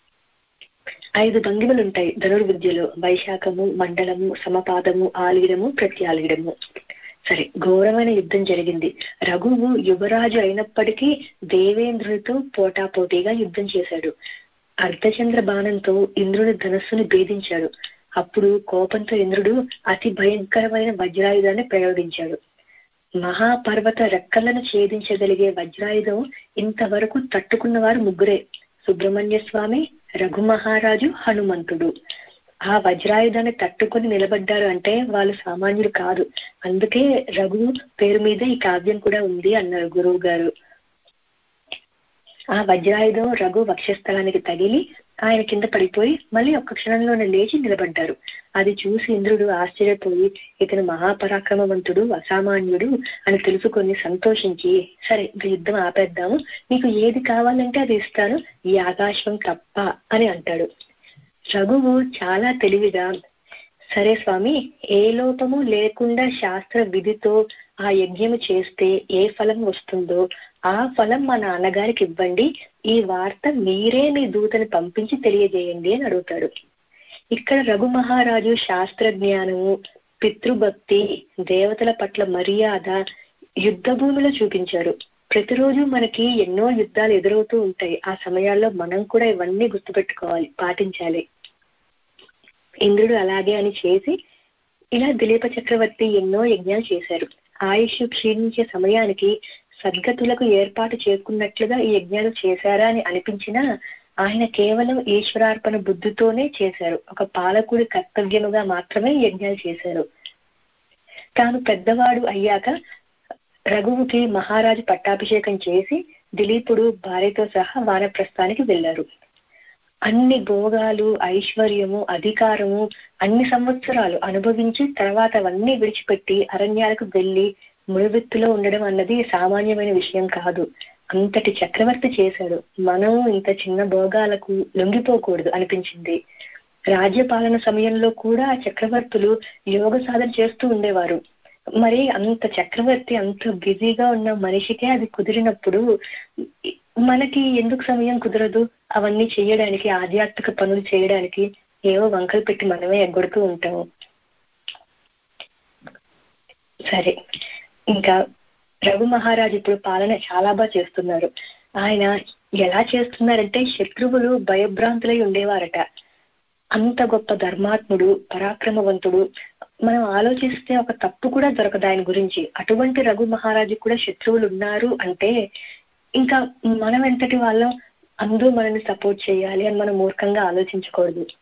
ఐదు భంగిమలు ఉంటాయి ధనుర్విద్యలో: వైశాఖము, మండలము, సమపాదము, ఆలీడము, ప్రత్యాలీడము. సరే, ఘోరమైన యుద్ధం జరిగింది. రఘువు యువరాజు అయినప్పటికీ దేవేంద్రునితో పోటాపోటీగా యుద్ధం చేశాడు. అర్ధచంద్ర బాణంతో ఇంద్రుని ధనస్సుని భేదించాడు. అప్పుడు కోపంతో ఇంద్రుడు అతి భయంకరమైన వజ్రాయుధాన్ని ప్రయోగించాడు. మహాపర్వత రెక్కలను ఛేదించగలిగే వజ్రాయుధం ఇంతవరకు తట్టుకున్న వారు ముగ్గురే: సుబ్రహ్మణ్య స్వామి, రఘు మహారాజు, హనుమంతుడు. ఆ వజ్రాయుధాన్ని తట్టుకొని నిలబడ్డారు అంటే వాళ్ళు సామాన్యులు కాదు. అందుకే రఘు పేరు మీద ఈ కావ్యం కూడా ఉంది అన్నారు గురువు గారు. ఆ వజ్రాయుధం రఘు వక్షస్థలానికి తగిలి ఆయన కింద పడిపోయి మళ్ళీ ఒక్క క్షణంలోనే లేచి నిలబడ్డారు. అది చూసి ఇంద్రుడు ఆశ్చర్యపోయి ఇతను మహాపరాక్రమవంతుడు, అసామాన్యుడు అని తెలుసుకొని సంతోషించి, సరే యుద్ధం ఆపేద్దాము, నీకు ఏది కావాలంటే అది ఇస్తాను, ఈ ఆకాశం తప్ప అని అంటాడు. రఘువు చాలా తెలివిగా, సరే స్వామి, ఏ లోపము లేకుండా శాస్త్ర విధితో ఆ యజ్ఞము చేస్తే ఏ ఫలం వస్తుందో ఆ ఫలం మా నాన్నగారికి ఇవ్వండి, ఈ వార్త మీరే మీ దూతని పంపించి తెలియజేయండి అని అడుగుతాడు. ఇక్కడ రఘు మహారాజు శాస్త్ర జ్ఞానము, పితృభక్తి, దేవతల పట్ల మర్యాద యుద్ధ భూమిలో చూపించారు. ప్రతిరోజు మనకి ఎన్నో యుద్ధాలు ఎదురవుతూ ఉంటాయి. ఆ సమయాల్లో మనం కూడా ఇవన్నీ గుర్తుపెట్టుకోవాలి, పాటించాలి. ఇంద్రుడు అలాగే అని చేసి ఇలా దిలీప చక్రవర్తి ఎన్నో యజ్ఞాలు చేశారు. ఆయుష్ క్షీణించే సమయానికి సద్గతులకు ఏర్పాటు చేసుకున్నట్లుగా ఈ యజ్ఞాలు చేశారా అని అనిపించినా ఆయన కేవలం ఈశ్వరార్పణ బుద్ధితోనే చేశారు. ఒక పాలకుడి కర్తవ్యముగా మాత్రమే యజ్ఞాలు చేశారు. తాను పెద్దవాడు అయ్యాక రఘువుకి మహారాజు పట్టాభిషేకం చేసి దిలీపుడు భార్యతో సహా వానప్రస్థానికి వెళ్లారు. అన్ని భోగాలు, ఐశ్వర్యము, అధికారము అన్ని సంవత్సరాలు అనుభవించి తర్వాత అవన్నీ విడిచిపెట్టి అరణ్యాలకు వెళ్లి ముడివెత్తులో ఉండడం అన్నది సామాన్యమైన విషయం కాదు. అంతటి చక్రవర్తి చేశాడు. మనం ఇంత చిన్న భోగాలకు లొంగిపోకూడదు అనిపించింది. రాజ్యపాలన సమయంలో కూడా చక్రవర్తులు యోగ సాధన చేస్తూ ఉండేవారు. మరి అంత చక్రవర్తి అంత బిజీగా ఉన్న మనిషికే అది కుదిరినప్పుడు మనకి ఎందుకు సమయం కుదరదు అవన్నీ చేయడానికి, ఆధ్యాత్మిక పనులు చేయడానికి? ఏవో వంకలు పెట్టి మనమే ఎగ్గొడుతూ ఉంటాము. సరే, ఇంకా రఘు మహారాజు ఇప్పుడు పాలన చాలా బాగా చేస్తున్నారు. ఆయన ఎలా చేస్తున్నారంటే శత్రువులు భయభ్రాంతులై ఉండేవారట. అంత గొప్ప ధర్మాత్ముడు, పరాక్రమవంతుడు. మనం ఆలోచిస్తే ఒక తప్పు కూడా దొరకదు ఆయన గురించి. అటువంటి రఘు మహారాజు కూడా శత్రువులు ఉన్నారు అంటే ఇంకా మనం ఎంతటి వాళ్ళం, అందరూ మనల్ని సపోర్ట్ చేయాలి అని మనం మూర్ఖంగా ఆలోచించకూడదు.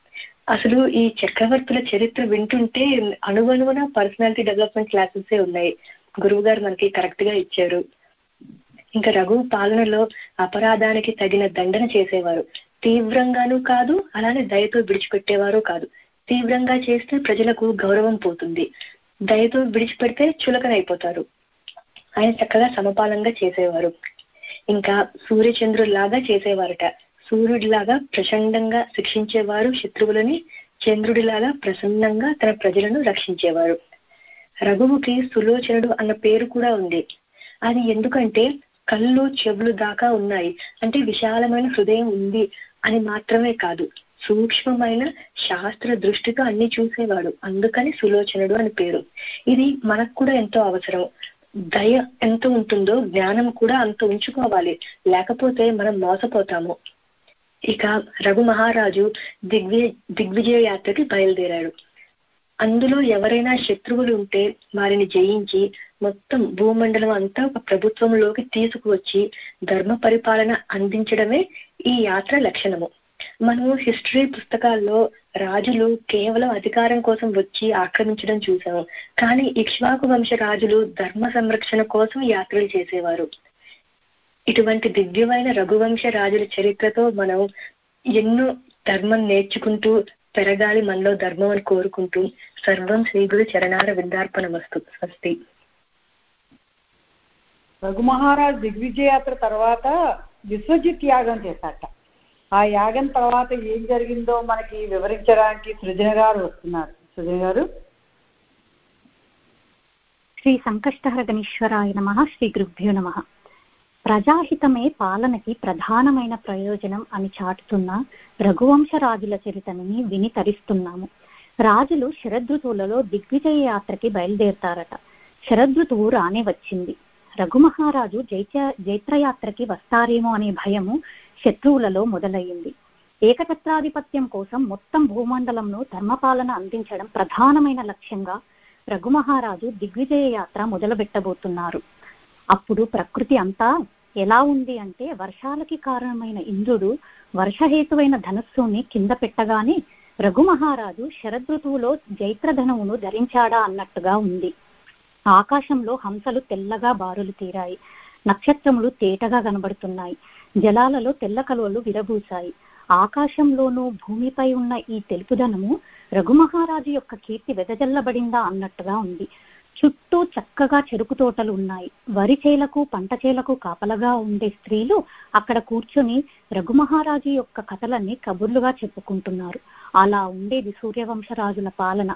అసలు ఈ చక్రవర్తుల చరిత్ర వింటుంటే అణువణువున పర్సనాలిటీ డెవలప్మెంట్ క్లాసెస్ ఉన్నాయి, గురువు గారు మనకి కరెక్ట్ గా ఇచ్చారు. ఇంకా రఘు పాలనలో అపరాధానికి తగిన దండన చేసేవారు, తీవ్రంగానూ కాదు అలానే దయతో విడిచిపెట్టేవారు కాదు. తీవ్రంగా చేస్తే ప్రజలకు గౌరవం పోతుంది, దయతో విడిచిపెడితే చులకనైపోతారు. ఆయన చక్కగా సమపాలంగా చేసేవారు. ఇంకా సూర్యచంద్రులాగా చేసేవారట, సూర్యుడిలాగా ప్రచండంగా శిక్షించేవారు శత్రువులని, చంద్రుడిలాగా ప్రసన్నంగా తన ప్రజలను రక్షించేవారు. రఘువుకి సులోచనుడు అన్న పేరు కూడా ఉంది. అది ఎందుకంటే కళ్ళు చెవులు దాకా ఉన్నాయి అంటే విశాలమైన హృదయం ఉంది అని మాత్రమే కాదు, సూక్ష్మమైన శాస్త్ర దృష్టితో అన్ని చూసేవాడు, అందుకని సులోచనుడు అని పేరు. ఇది మనకు కూడా ఎంతో అవసరం. దయ ఎంత ఉంటుందో జ్ఞానం కూడా అంత ఉంచుకోవాలి, లేకపోతే మనం మోసపోతాము. ఇక రఘు మహారాజు దిగ్విజయ దిగ్విజయ యాత్రకి బయలుదేరాడు. అందులో ఎవరైనా శత్రువులు ఉంటే వారిని జయించి మొత్తం భూమండలం అంతా ఒక ప్రభుత్వంలోకి తీసుకువచ్చి ధర్మ పరిపాలన అందించడమే ఈ యాత్ర లక్షణము. మనము హిస్టరీ పుస్తకాల్లో రాజులు కేవలం అధికారం కోసం వచ్చి ఆక్రమించడం చూసాము, కానీ ఇక్ష్వాకు వంశ రాజులు ధర్మ సంరక్షణ కోసం యాత్రలు చేసేవారు. ఇటువంటి దివ్యమైన రఘువంశ రాజుల చరిత్రతో మనం ఎన్నో ధర్మం నేర్చుకుంటూ పెరగాలి మనలో ధర్మం అని కోరుకుంటూ సర్వం శ్రీ గురు చరణార విందార్పణమస్తు. స్వస్తి. రఘు మహారాజ్ దిగ్విజయ యాత్ర తర్వాత విశ్వజిత్ యాగం చేశాట. ఆ యాగం తర్వాత ఏం జరిగిందో మనకి వివరించడానికి సృజన గారు వస్తున్నారు. సృజన గారు. శ్రీ సంకష్టహర గణేశ్వరాయ నమః. శ్రీ గురుభ్యో నమః. ప్రజాహితమే పాలనకి ప్రధానమైన ప్రయోజనం అని చాటుతున్న రఘువంశ రాజుల చరిత్రని విని తరిస్తున్నాము. రాజులు శరదృతువులలో దిగ్విజయ యాత్రకి బయలుదేరతారట. శరదృతువు రానే వచ్చింది. రఘుమహారాజు జైత్ర జైత్రయాత్రకి వస్తారేమో అనే భయము శత్రువులలో మొదలయ్యింది. ఏకఛత్రాధిపత్యం కోసం మొత్తం భూమండలంను ధర్మపాలన అందించడం ప్రధానమైన లక్ష్యంగా రఘుమహారాజు దిగ్విజయ యాత్ర మొదలు పెట్టబోతున్నారు. అప్పుడు ప్రకృతి అంతా ఎలా ఉంది అంటే వర్షాలకి కారణమైన ఇంద్రుడు వర్షహేతువైన ధనస్సుని కింద పెట్టగానే రఘుమహారాజు శరదృతువులో జైత్రధనమును ధరించాడా అన్నట్టుగా ఉంది. ఆకాశంలో హంసలు తెల్లగా బారులు తీరాయి, నక్షత్రములు తేటగా కనబడుతున్నాయి, జలాలలో తెల్ల కలువలు విరబూసాయి. ఆకాశంలోనూ భూమిపై ఉన్న ఈ తెలుపుదనము రఘుమహారాజు యొక్క కీర్తి వెదజల్లబడిందా అన్నట్టుగా ఉంది. చుట్టూ చక్కగా చెరుకు తోటలు ఉన్నాయి. వరి చేలకు పంట చేలకు కాపలగా ఉండే స్త్రీలు అక్కడ కూర్చొని రఘుమహారాజు యొక్క కథలన్నీ కబుర్లుగా చెప్పుకుంటున్నారు. అలా ఉండేది సూర్యవంశరాజుల పాలన.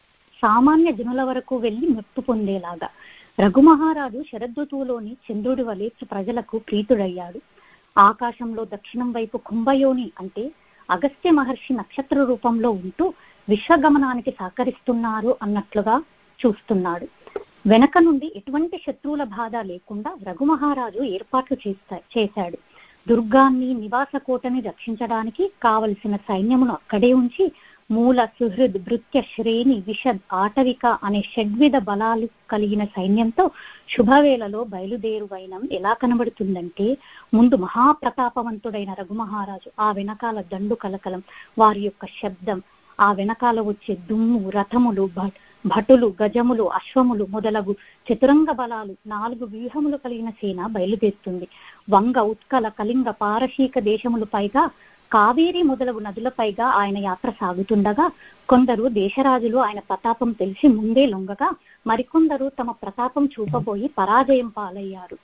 సామాన్య జనుల వరకు వెళ్లి మెప్పు పొందేలాగా రఘుమహారాజు శరదృతువులోని చంద్రుడి వలె ప్రజలకు ప్రీతుడయ్యాడు. ఆకాశంలో దక్షిణం వైపు కుంభయోని అంటే అగస్త్య మహర్షి నక్షత్ర రూపంలో ఉంటూ విశ్వగమనానికి సహకరిస్తున్నారు అన్నట్లుగా చూస్తున్నాడు. వెనక నుండి ఎటువంటి శత్రువుల బాధ లేకుండా రఘుమహారాజు ఏర్పాట్లు చేస్తా చేశాడు. దుర్గాన్ని నివాస కోటని రక్షించడానికి కావలసిన సైన్యమును అక్కడే ఉంచి మూల, సుహృద్, భృత్య, శ్రేణి, విషద్, ఆటవిక అనే షడ్విధ బలాలు కలిగిన సైన్యంతో శుభవేళలో బయలుదేరువైనం ఎలా కనబడుతుందంటే ముందు మహాప్రతాపవంతుడైన రఘుమహారాజు, ఆ వెనకాల దండు కలకలం, వారి యొక్క శబ్దం, ఆ వెనకాల వచ్చే దుమ్ము, రథములు, భటులు, గజములు, అశ్వములు మొదలగు చతురంగ బలాలు, నాలుగు వ్యూహములు కలిగిన సేన బయలుదేరుతుంది. వంగ, ఉత్కల, కళింగ, పారశీక దేశములు పైగా కావేరి మొదలగు నదులపైగా ఆయన యాత్ర సాగుతుండగా కొందరు దేశరాజులు ఆయన ప్రతాపం తెలిసి ముందే లొంగగా మరికొందరు తమ ప్రతాపం చూపబోయి పరాజయం పాలయ్యారు.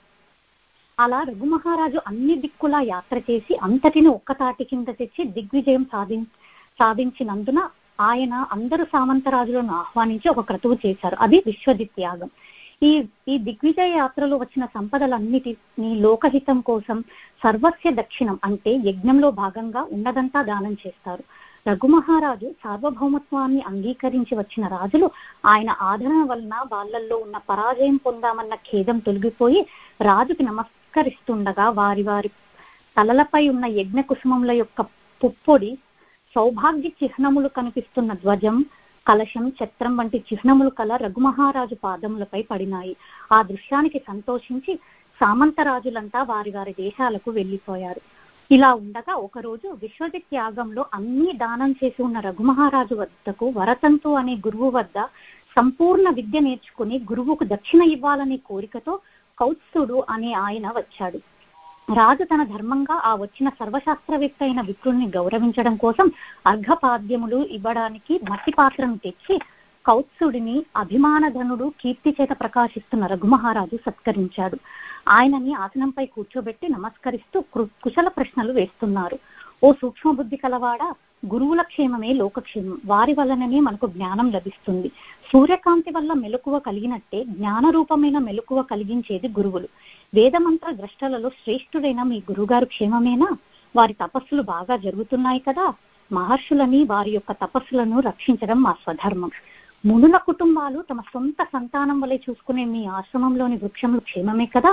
అలా రఘుమహారాజు అన్ని దిక్కులా యాత్ర చేసి అంతటిని ఒక్కతాటి కింద తెచ్చి దిగ్విజయం సాధి సాధించినందున ఆయన అందరు సామంతరాజులను ఆహ్వానించి ఒక క్రతువు చేశారు. అది విశ్వజిత్ యాగం. ఈ ఈ దిగ్విజయ యాత్రలో వచ్చిన సంపదలన్నిటినీ లోకహితం కోసం సర్వస్య దక్షిణం అంటే యజ్ఞంలో భాగంగా ఉన్నదంతా దానం చేస్తారు. రఘుమహారాజు సార్వభౌమత్వాన్ని అంగీకరించి వచ్చిన రాజులు ఆయన ఆదరణ వలన వాళ్ళల్లో ఉన్న పరాజయం పొందామన్న ఖేదం తొలగిపోయి రాజుకి నమస్కరిస్తుండగా వారి వారి తలలపై ఉన్న యజ్ఞ కుసుమముల యొక్క పుప్పొడి, సౌభాగ్య చిహ్నములు కనిపిస్తున్న ధ్వజం, కలశం, ఛత్రం వంటి చిహ్నములు కల రఘుమహారాజు పాదములపై పడినాయి. ఆ దృశ్యానికి సంతోషించి సామంతరాజులంతా వారి వారి దేశాలకు వెళ్లిపోయారు. ఈ ఇలా ఉండగా ఒకరోజు విశ్వజిత్ యాగంలో అన్ని దానం చేసి ఉన్న రఘుమహారాజు వద్దకు వరతంతు అనే గురువు వద్ద సంపూర్ణ విద్య నేర్చుకుని గురువుకు దక్షిణ ఇవ్వాలనే కోరికతో కౌత్సుడు అనే ఆయన వచ్చాడు. రాజు తన ధర్మంగా ఆ వచ్చిన సర్వశాస్త్రవేత్త అయిన విప్రుణ్ణి గౌరవించడం కోసం అర్ఘపాద్యములు ఇవ్వడానికి మట్టి పాత్రను తెచ్చి కౌత్సుడిని అభిమానధనుడు కీర్తి చేత ప్రకాశిస్తున్న రఘుమహారాజు సత్కరించాడు. ఆయనని ఆసనంపై కూర్చోబెట్టి నమస్కరిస్తూ కుశల ప్రశ్నలు వేస్తున్నారు. ఓ సూక్ష్మ బుద్ధి కలవాడ, గురువుల క్షేమమే లోకక్షేమం. వారి వలననే మనకు జ్ఞానం లభిస్తుంది. సూర్యకాంతి వల్ల మెలకువ కలిగినట్టే జ్ఞాన రూపమైన మెలకువ కలిగించేది గురువులు. వేదమంత్ర ద్రష్టలలో శ్రేష్ఠుడైన మీ గురుగారు క్షేమమేనా? వారి తపస్సులు బాగా జరుగుతున్నాయి కదా. మహర్షులని వారి యొక్క తపస్సులను రక్షించడం మా స్వధర్మం. మునుల కుటుంబాలు తమ సొంత సంతానం వలె చూసుకునే మీ ఆశ్రమంలోని వృక్షములు క్షేమమే కదా.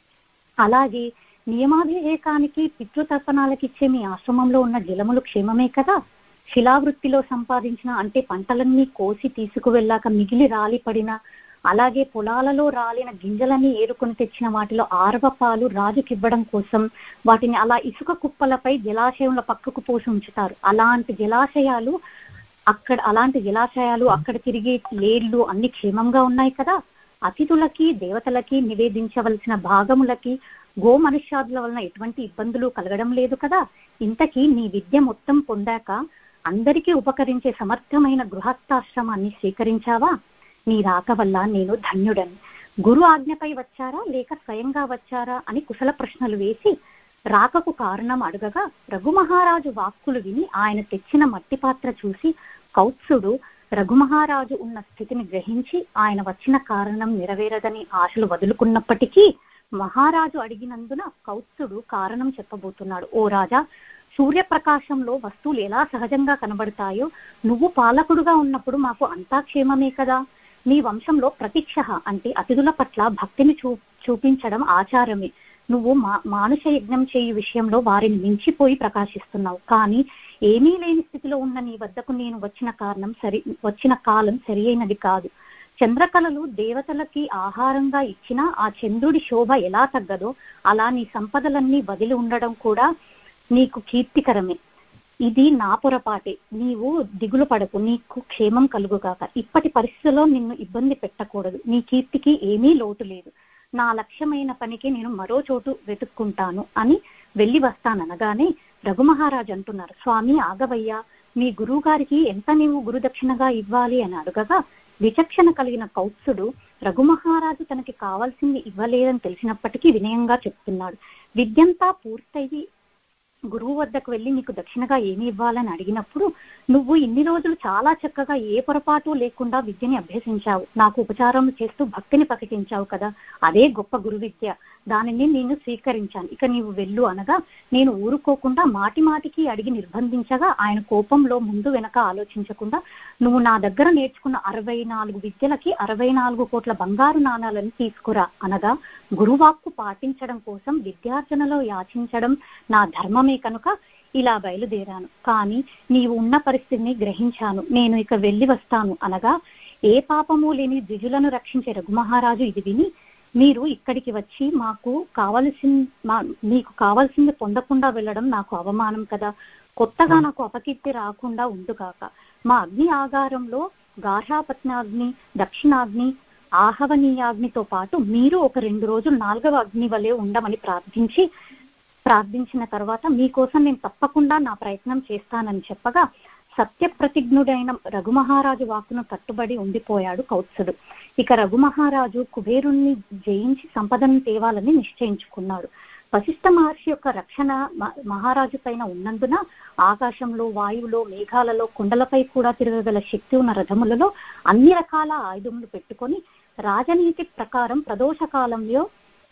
అలాగే నియమాభిషేకానికి పితృతర్పణాలకు ఇచ్చే మీ ఆశ్రమంలో ఉన్న జలములు క్షేమమే కదా. శిలావృత్తిలో సంపాదించిన అంటే పంటలన్నీ కోసి తీసుకువెళ్ళాక మిగిలి రాలి పడిన, అలాగే పొలాలలో రాలిన గింజలన్నీ ఏరుకొని తెచ్చిన వాటిలో ఆరవ పాలు రాజుకివ్వడం కోసం వాటిని అలా ఇసుక కుప్పలపై జలాశయంలో పక్కకు పోసి ఉంచుతారు. అలాంటి జలాశయాలు అక్కడ అలాంటి జలాశయాలు అక్కడ తిరిగే లేళ్లు అన్ని క్షేమంగా ఉన్నాయి కదా. అతిథులకి దేవతలకి నివేదించవలసిన భాగములకి గో మనుష్యాదుల వలన ఎటువంటి ఇబ్బందులు కలగడం లేదు కదా. ఇంతకీ నీ విద్య మొత్తం పొందాక అందరికీ ఉపకరించే సమర్థమైన గృహస్థాశ్రమాన్ని స్వీకరించావా? నీ రాక వల్ల నేను ధన్యుడని. గురు ఆజ్ఞపై వచ్చారా లేక స్వయంగా వచ్చారా అని కుశల ప్రశ్నలు వేసి రాకకు కారణం అడగగా రఘుమహారాజు వాక్కులు విని ఆయన తెచ్చిన మట్టి పాత్ర చూసి కౌత్సుడు రఘుమహారాజు ఉన్న స్థితిని గ్రహించి ఆయన వచ్చిన కారణం నెరవేరదని ఆశలు వదులుకున్నప్పటికీ మహారాజు అడిగినందున కౌత్సుడు కారణం చెప్పబోతున్నాడు. ఓ రాజా, సూర్యప్రకాశంలో వస్తువులు ఎలా సహజంగా కనబడతాయో నువ్వు పాలకుడుగా ఉన్నప్పుడు మాకు అంతా క్షేమమే కదా. నీ వంశంలో ప్రతిక్ష అంటే అతిథుల పట్ల భక్తిని చూ చూపించడం ఆచారమే. నువ్వు మా మానుష యజ్ఞం చేయు విషయంలో వారిని మించిపోయి ప్రకాశిస్తున్నావు. కానీ ఏమీ లేని స్థితిలో ఉన్న నీ వద్దకు నేను వచ్చిన కారణం సరి వచ్చిన కాలం సరి అయినది కాదు. చంద్రకళలు దేవతలకి ఆహారంగా ఇచ్చినా ఆ చంద్రుడి శోభ ఎలా తగ్గదో అలా నీ సంపదలన్నీ వదిలి ఉండడం కూడా నీకు కీర్తికరమే. ఇది నా పొరపాటే. నీవు దిగులు పడకు, నీకు క్షేమం కలుగుగాక. ఇప్పటి పరిస్థితుల్లో నిన్ను ఇబ్బంది పెట్టకూడదు. నీ కీర్తికి ఏమీ లోటు లేదు. నా లక్ష్యమైన పనికి నేను మరో చోటు వెతుక్కుంటాను అని వెళ్ళి వస్తాననగానే రఘుమహారాజు అంటున్నారు, స్వామి ఆగవయ్యా, మీ గురువు గారికి ఎంత నీవు గురుదక్షిణగా ఇవ్వాలి అని అడగగా విచక్షణ కలిగిన కౌత్సుడు రఘుమహారాజు తనకి కావాల్సింది ఇవ్వలేదని తెలిసినప్పటికీ వినయంగా చెప్తున్నాడు. విద్యంతా పూర్తయి గురువు వద్దకు వెళ్ళి నీకు దక్షిణగా ఏమి ఇవ్వాలని అడిగినప్పుడు నువ్వు ఇన్ని రోజులు చాలా చక్కగా ఏ పొరపాటు లేకుండా విద్యని అభ్యసించావు, నాకు ఉపచారం చేస్తూ భక్తిని ప్రకటించావు కదా, అదే గొప్ప గురు విద్య. దానిని నేను స్వీకరించాను, ఇక నీవు వెళ్ళు అనగా నేను ఊరుకోకుండా మాటి మాటికి అడిగి నిర్బంధించగా ఆయన కోపంలో ముందు వెనక ఆలోచించకుండా నువ్వు నా దగ్గర నేర్చుకున్న అరవై నాలుగు విద్యలకి అరవై నాలుగు కోట్ల బంగారు నాణాలను తీసుకురా అనగా గురువాక్కు పాటించడం కోసం విద్యార్జనలో యాచించడం నా ధర్మమే కనుక ఇలా బయలుదేరాను. కానీ నీవు ఉన్న పరిస్థితిని గ్రహించాను, నేను ఇక వెళ్ళి వస్తాను అనగా ఏ పాపము లేని ద్విజులను రక్షించే రఘుమహారాజు ఇది విని, మీరు ఇక్కడికి వచ్చి మాకు కావలసింది మా మీకు కావాల్సింది పొందకుండా వెళ్ళడం నాకు అవమానం కదా. కొత్తగా నాకు అపకీర్తి రాకుండా ఉండుగాక. మా అగ్ని ఆగారంలో గార్హాపత్నాగ్ని, దక్షిణాగ్ని, ఆహవనీయాగ్నితో పాటు మీరు ఒక రెండు రోజులు నాలుగవ అగ్ని వలె ఉండమని ప్రార్థించి ప్రార్థించిన తర్వాత మీకోసం నేను తప్పకుండా నా ప్రయత్నం చేస్తానని చెప్పగా సత్య ప్రతిజ్ఞుడైన రఘుమహారాజు వాక్కును కట్టుబడి ఉండిపోయాడు కౌత్సుడు. ఇక రఘుమహారాజు కుబేరుణ్ణి జయించి సంపదను తేవాలని నిశ్చయించుకున్నాడు. వశిష్ఠ మహర్షి యొక్క రక్షణ మహారాజు పైన ఉన్నందున ఆకాశంలో, వాయువులో, మేఘాలలో, కొండలపై కూడా తిరగగల శక్తి ఉన్న రథములలో అన్ని రకాల ఆయుధములు పెట్టుకొని రాజనీతి ప్రకారం ప్రదోష కాలంలో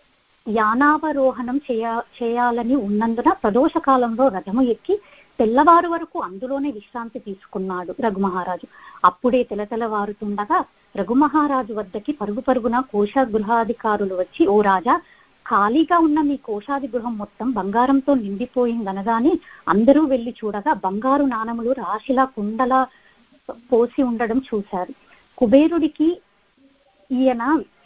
యానావరోహణం చేయ చేయాలని ఉన్నందున ప్రదోష కాలంలో రథము ఎక్కి తెల్లవారు వరకు అందులోనే విశ్రాంతి తీసుకున్నాడు రఘుమహారాజు. అప్పుడే తెలతెలవారుతుండగా రఘుమహారాజు వద్దకి పరుగు పరుగున కోశాగృహాధికారులు వచ్చి, ఓ రాజా, ఖాళీగా ఉన్న మీ కోశాది గృహం మొత్తం బంగారంతో నిండిపోయిందనగానే అందరూ వెళ్లి చూడగా బంగారు నాణములు రాశిలా కుండలా పోసి ఉండడం చూశారు. కుబేరుడికి ఈయన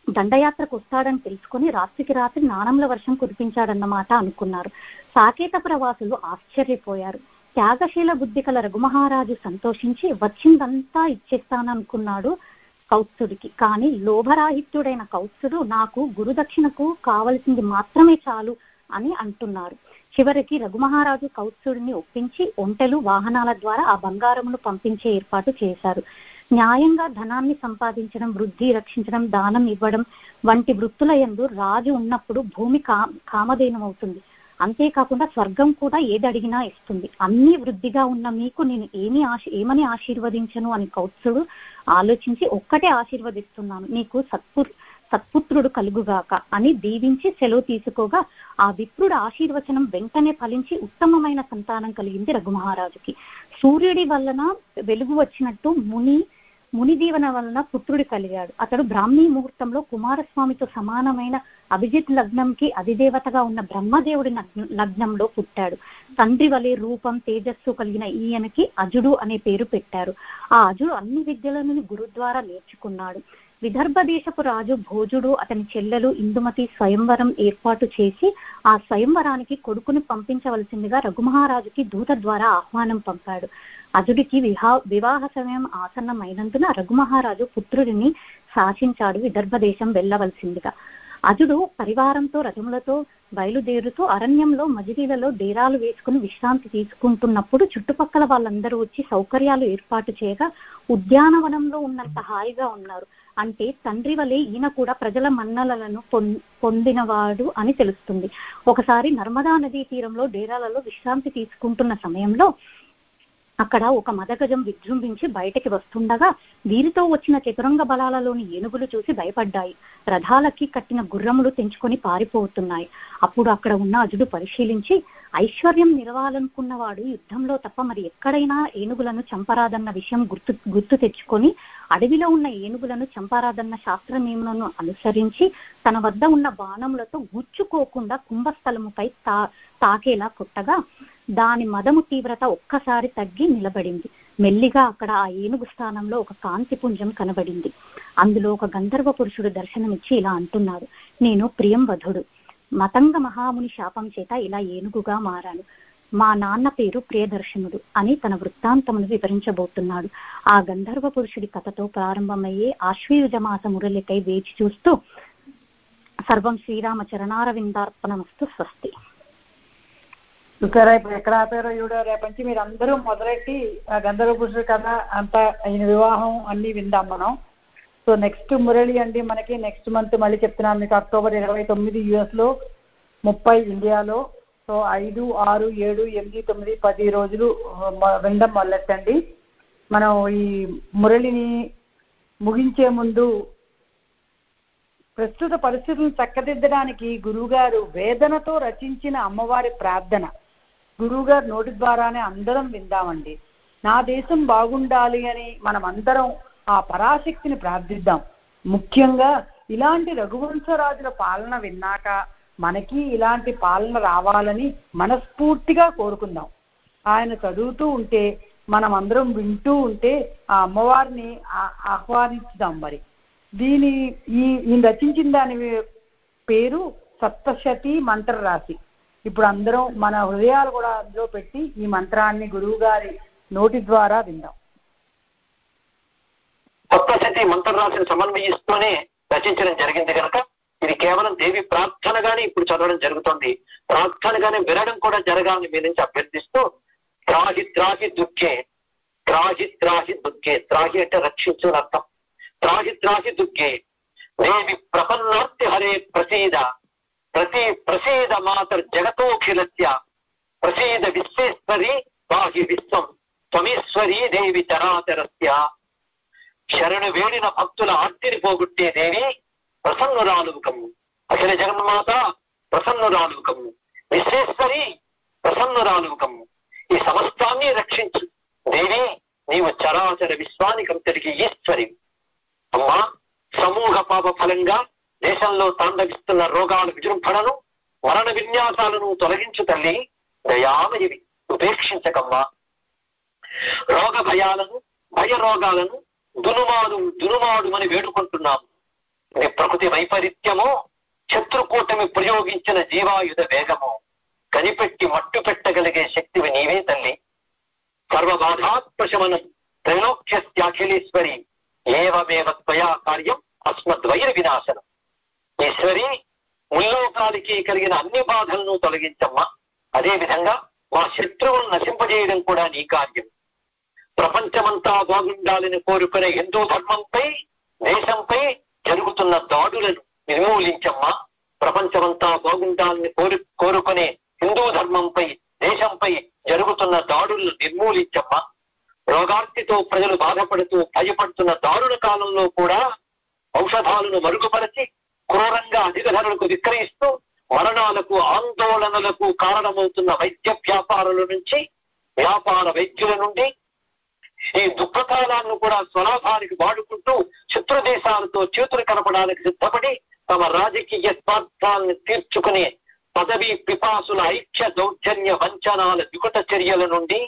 దండయాత్రకు వస్తాడని తెలుసుకొని రాత్రికి రాత్రి నాణంల వర్షం కురిపించాడన్నమాట అనుకున్నారు. సాకేత ప్రవాసులు ఆశ్చర్యపోయారు. త్యాగశీల బుద్ధి కల రఘుమహారాజు సంతోషించి వచ్చిందంతా ఇచ్చేస్తాననుకున్నాడు కౌత్సుడికి. కానీ లోభరాహిత్యుడైన కౌత్సుడు నాకు గురుదక్షిణకు కావలసింది మాత్రమే చాలు అని అంటున్నారు. చివరికి రఘుమహారాజు కౌత్సుడిని ఒప్పించి ఒంటెలు వాహనాల ద్వారా ఆ బంగారమును పంపించే ఏర్పాటు చేశారు. న్యాయంగా ధనాన్ని సంపాదించడం, వృద్ధి రక్షించడం, దానం ఇవ్వడం వంటి వృత్తుల యందు రాజు ఉన్నప్పుడు భూమి కా కామధేనుమవుతుంది. అంతేకాకుండా స్వర్గం కూడా ఏది అడిగినా ఇస్తుంది. అన్ని వృద్ధిగా ఉన్న మీకు నేను ఏమి ఆశ ఏమని ఆశీర్వదించను అని కౌత్సుడు ఆలోచించి ఒక్కటే ఆశీర్వదిస్తున్నాను, నీకు సత్పు సత్పుత్రుడు కలుగుగాక అని దీవించి సెలవు తీసుకోగా ఆ విప్రుడు ఆశీర్వచనం వెంటనే ఫలించి ఉత్తమమైన సంతానం కలిగింది రఘుమహారాజుకి. సూర్యుడి వలన వెలుగు వచ్చినట్టు ముని ముని దీవెన వలన పుత్రుడి కలిగాడు. అతడు బ్రాహ్మీ ముహూర్తంలో కుమారస్వామితో సమానమైన అభిజిత్ లగ్నంకి అధిదేవతగా ఉన్న బ్రహ్మదేవుడి లగ్నంలో పుట్టాడు. తండ్రి వలె రూపం తేజస్సు కలిగిన ఈయనకి అజుడు అనే పేరు పెట్టారు. ఆ అజుడు అన్ని విద్యలను గురు ద్వారా నేర్చుకున్నాడు. విదర్భ దేశపు రాజు భోజుడు అతని చెల్లెలు ఇందుమతి స్వయంవరం ఏర్పాటు చేసి ఆ స్వయంవరానికి కొడుకుని పంపించవలసిందిగా రఘుమహారాజుకి దూత ద్వారా ఆహ్వానం పంపాడు. అజుడికి విహా వివాహ సమయం ఆసన్నమైనందున రఘుమహారాజు పుత్రుడిని శాసించాడు విదర్భ దేశం వెళ్ళవలసిందిగా. అజుడు పరివారంతో రథములతో బయలుదేరుతూ అరణ్యంలో మజిలీలలో డేరాలు వేసుకుని విశ్రాంతి తీసుకుంటున్నప్పుడు చుట్టుపక్కల వాళ్ళందరూ వచ్చి సౌకర్యాలు ఏర్పాటు చేయగా ఉద్యానవనంలో ఉన్నంత హాయిగా ఉన్నారు. అంటే తండ్రి వలె ఈయన కూడా ప్రజల మన్ననలను పొందినవాడు అని తెలుస్తుంది. ఒకసారి నర్మదా నదీ తీరంలో డేరాలలో విశ్రాంతి తీసుకుంటున్న సమయంలో అక్కడ ఒక మదగజం విజృంభించి బయటకి వస్తుండగా వీరితో వచ్చిన చతురంగ బలాలలోని ఏనుగులు చూసి భయపడ్డాయి. రథాలకి కట్టిన గుర్రములు తెంచుకొని పారిపోతున్నాయి. అప్పుడు అక్కడ ఉన్న అజుడు పరిశీలించి ఐశ్వర్యం నిలవాలనుకున్నవాడు యుద్ధంలో తప్ప మరి ఎక్కడైనా ఏనుగులను చంపరాదన్న విషయం గుర్తు గుర్తు తెచ్చుకొని అడవిలో ఉన్న ఏనుగులను చంపరాదన్న శాస్త్ర నియమలను అనుసరించి తన వద్ద ఉన్న బాణములతో గుచ్చుకోకుండా కుంభస్థలముపై తా తాకేలా కొట్టగా దాని మదము తీవ్రత ఒక్కసారి తగ్గి నిలబడింది. మెల్లిగా అక్కడ ఆ ఏనుగు స్థానంలో ఒక కాంతి పుంజం కనబడింది. అందులో ఒక గంధర్వ పురుషుడు దర్శనమిచ్చి ఇలా అంటున్నాడు, నేను ప్రియంవధుడు. మతంగ మహాముని శాపం చేత ఇలా ఏనుగుగా మారాను. మా నాన్న పేరు ప్రియదర్శనుడు అని తన వృత్తాంతమును వివరించబోతున్నాడు. ఆ గంధర్వ పురుషుడి కథతో ప్రారంభమయ్యే ఆశ్వయుజ మాస మురళికై వేచి చూస్తూ సర్వం శ్రీరామ చరణారవిందార్పణమస్తు. స్వస్తి. చూసారా ఇప్పుడు ఎక్కడ ఆపారో ఈవిడ. రేపంచి మీరు అందరూ మొదలెట్టి ఆ గంధర్వ పురుషుడు కథ అంతా ఆయన వివాహం అన్ని విందాం మనం. సో నెక్స్ట్ మురళి అండి మనకి నెక్స్ట్ మంత్ మళ్ళీ చెప్తున్నాను మీకు, అక్టోబర్ ఇరవై తొమ్మిది యుఎస్ లో, ముప్పై ఇండియాలో. సో ఐదు ఆరు ఏడు ఎనిమిది తొమ్మిది పది రోజులు వినడం మొదలెట్టండి. మనం ఈ మురళిని ముగించే ముందు ప్రస్తుత పరిస్థితులను చక్కదిద్దడానికి గురువుగారు వేదనతో రచించిన అమ్మవారి ప్రార్థన గురువుగారు నోటి ద్వారానే అందరం విందామండి. నా దేశం బాగుండాలి అని మనం అందరం ఆ పరాశక్తిని ప్రార్థిద్దాం. ముఖ్యంగా ఇలాంటి రఘువంశరాజుల పాలన విన్నాక మనకి ఇలాంటి పాలన రావాలని మనస్ఫూర్తిగా కోరుకుందాం. ఆయన చదువుతూ ఉంటే మనం అందరం వింటూ ఉంటే ఆ అమ్మవారిని ఆహ్వానించుదాం. మరి దీని ఈ ఈయన రచించిన దాని పేరు సప్తశతి మంత్ర రాశి. ఇప్పుడు అందరం మన హృదయాలు కూడా అందులో పెట్టి ఈ మంత్రాన్ని గురువు గారి నోటి ద్వారా విందాం. సప్తశతి మంత్ర రాశిని సమన్వయిస్తూనే రచించడం జరిగింది కనుక ఇది కేవలం దేవి ప్రార్థనగానే ఇప్పుడు చదవడం జరుగుతుంది. ప్రార్థనగానే వినడం కూడా జరగాలని మీ నుంచి అభ్యర్థిస్తూ త్రాహి త్రాహి దుఃఖే త్రాహి త్రాహి దుఃఖే త్రాహి అంటే రక్షించు అర్థం. త్రాహి త్రాహి దుఃఖే దేవి ప్రపన్నార్తి హరే ప్రసీద ప్రతి ప్రసీద మాతర్ జగతోఖిలస్య ప్రసీద విశ్వేశ్వరి బాహి విశ్వం స్వమీశ్వరీ దేవి చరాచరస్య. శరణు వేడిన భక్తుల ఆర్తిని పోగొట్టే దేవి ప్రసన్నురాలుకము. అఖిల జగన్మాత ప్రసన్నురాలుకము. విశ్వేశ్వరి ప్రసన్నురాలుకము. ఈ సమస్తాన్ని రక్షించు దేవి, నీవు చరాచర విశ్వానికంతటికి ఈశ్వరి. అమ్మా, సమూహ పాప ఫలంగా దేశంలో తాండవిస్తున్న రోగాల విజృంభణను మరణ విన్యాసాలను తొలగించు తల్లి, దయామయివి ఉపేక్షించకమ్మా. రోగ భయాలను భయ రోగాలను దునుమాడు దునుమాడుమని వేడుకుంటున్నాము. ఇది ప్రకృతి వైపరీత్యము, శత్రుకూటమి ప్రయోగించిన జీవాయుధ వేగము. కనిపెట్టి మట్టు పెట్టగలిగే శక్తివి నీవే తల్లి. సర్వబాధాత్మశమనం త్రైలోక్యస్యాఖిలేశ్వరి ఏవమేవ త్వయా కార్యం అస్మద్వైర వినాశనం. ఈశ్వరి, ముల్లోకాలకి కలిగిన అన్ని బాధలను తొలగించమ్మా. అదేవిధంగా మా శత్రువులను నశింపజేయడం కూడా నీ కార్యం. ప్రపంచమంతా బాగుండాలని కోరుకునే హిందూ ధర్మంపై, దేశంపై జరుగుతున్న దాడులను నిర్మూలించమ్మా. ప్రపంచమంతా బాగుండాలని కోరు కోరుకునే హిందూ ధర్మంపై, దేశంపై జరుగుతున్న దాడులను నిర్మూలించమ్మా. రోగార్తితో ప్రజలు బాధపడుతూ భయపడుతున్న దారుణ కాలంలో కూడా ఔషధాలను మరుగుపరచి క్రూరంగా అధిక ధరలకు విక్రయిస్తూ మరణాలకు, ఆందోళనలకు కారణమవుతున్న వైద్య వ్యాపారుల నుంచి, వ్యాపార వైద్యుల నుండి ఈ దుఃఖకాలాన్ని కూడా స్వలాభానికి వాడుకుంటూ శత్రు దేశాలతో చేతులు కలపడానికి సిద్ధపడి తమ రాజకీయ స్వార్థాలను తీర్చుకునే పదవీ పిపాసుల ఐక్య దౌర్జన్య వంచనాల వికట చర్యల నుండి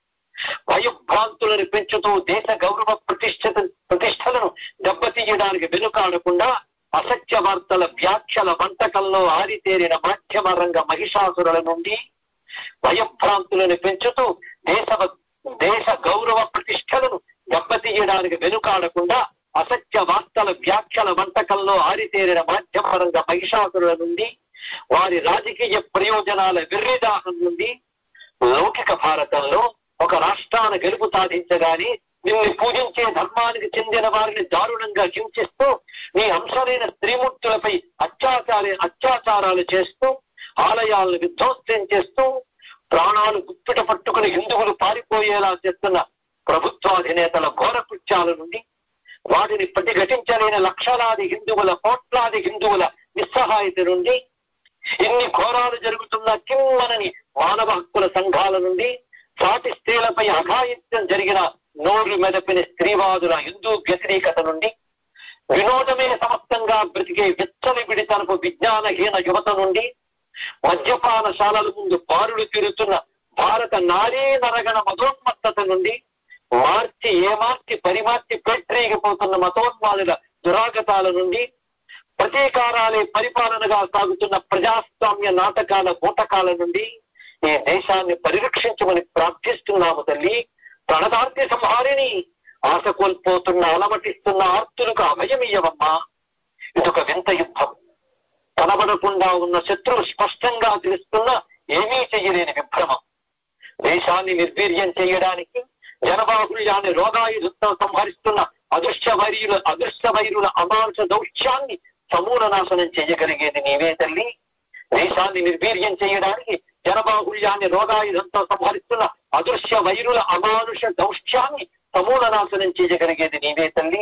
భయభ్రాంతులను పెంచుతూ దేశ గౌరవ ప్రతిష్ఠ ప్రతిష్టలను దెబ్బతీయడానికి వెనుకాడకుండా అసత్య వార్తల వ్యాఖ్యల వంటకంలో ఆరితేరిన మాధ్యమ రంగ మహిషాసురుల నుండి భయభ్రాంతులను పెంచుతూ దేశ దేశ గౌరవ ప్రతిష్టలను దెబ్బతీయడానికి వెనుకాడకుండా అసత్య వార్తల వ్యాఖ్యల వంటకంలో ఆరితేరిన మాధ్యమ రంగ మహిషాసురుల నుండి, వారి రాజకీయ ప్రయోజనాల వెర్రిదాహం నుండి లౌకిక భారతంలో ఒక రాష్ట్రాన్ని గెలుపు సాధించగానే నిన్ను పూజించే ధర్మానికి చెందిన వారిని దారుణంగా హింసిస్తూ నీ అంశలైన స్త్రీమూర్తులపై అత్యాచార అత్యాచారాలు చేస్తూ ఆలయాలను విధ్వంసం చేస్తూ ప్రాణాలు గుప్పిట పట్టుకుని హిందువులు పారిపోయేలా చేస్తున్న ప్రభుత్వాధినేతల ఘోర కృత్యాల నుండి, వాటిని ప్రతిఘటించలేని లక్షలాది హిందువుల, కోట్లాది హిందువుల నిస్సహాయత నుండి, ఇన్ని ఘోరాలు జరుగుతున్న కిమ్మనని మానవ హక్కుల సంఘాల నుండి, సాటి స్త్రీలపై అఘాయిత్యం జరిగిన నోరు మెదపిన స్త్రీవాదుల హిందూ వ్యతిరేకత నుండి, వినోదమే సమస్తంగా బ్రతికే విచ్చలవిడి తనపు విజ్ఞానహీన యువత నుండి, మద్యపానశాలల ముందు బారులు తిరుగుతున్న భారత నారీ నరగణ మతోన్మత్తత నుండి, మార్చి ఏమార్చి పరిమార్చి పేట్రేగిపోతున్న మతోన్మాదుల దురాగతాల నుండి, ప్రతీకారాలే పరిపాలనగా సాగుతున్న ప్రజాస్వామ్య నాటకాల బూటకాల నుండి ఈ దేశాన్ని పరిరక్షించమని ప్రార్థిస్తున్నాము తల్లి. ప్రణదార్తి సంహారిణి, ఆశ కోల్పోతున్న అలమటిస్తున్న ఆర్తులకు అభయమియ్యవమ్మా. ఇదొక వింత యుద్ధం. కనబడకుండా ఉన్న శత్రువు స్పష్టంగా తెలుస్తున్న ఏమీ చెయ్యలేని విభ్రమం. దేశాన్ని నిర్వీర్యం చేయడానికి, జనబాహుళ్యాన్ని రోగాయుధంతో సంహరిస్తున్న అదృశ్య వైరుల అదృశ్య వైరుల అమానుష దౌష్యాన్ని సమూల నాశనం చేయగలిగేది నీవే తల్లి. దేశాన్ని నిర్వీర్యం చేయడానికి, జనబాహుళ్యాన్ని రోగాయుధంతో సంహరిస్తున్న అదృశ్య వైరుల అమానుష దౌష్యాన్ని సమూల నాశనం చేయగలిగేది నీవే తల్లి.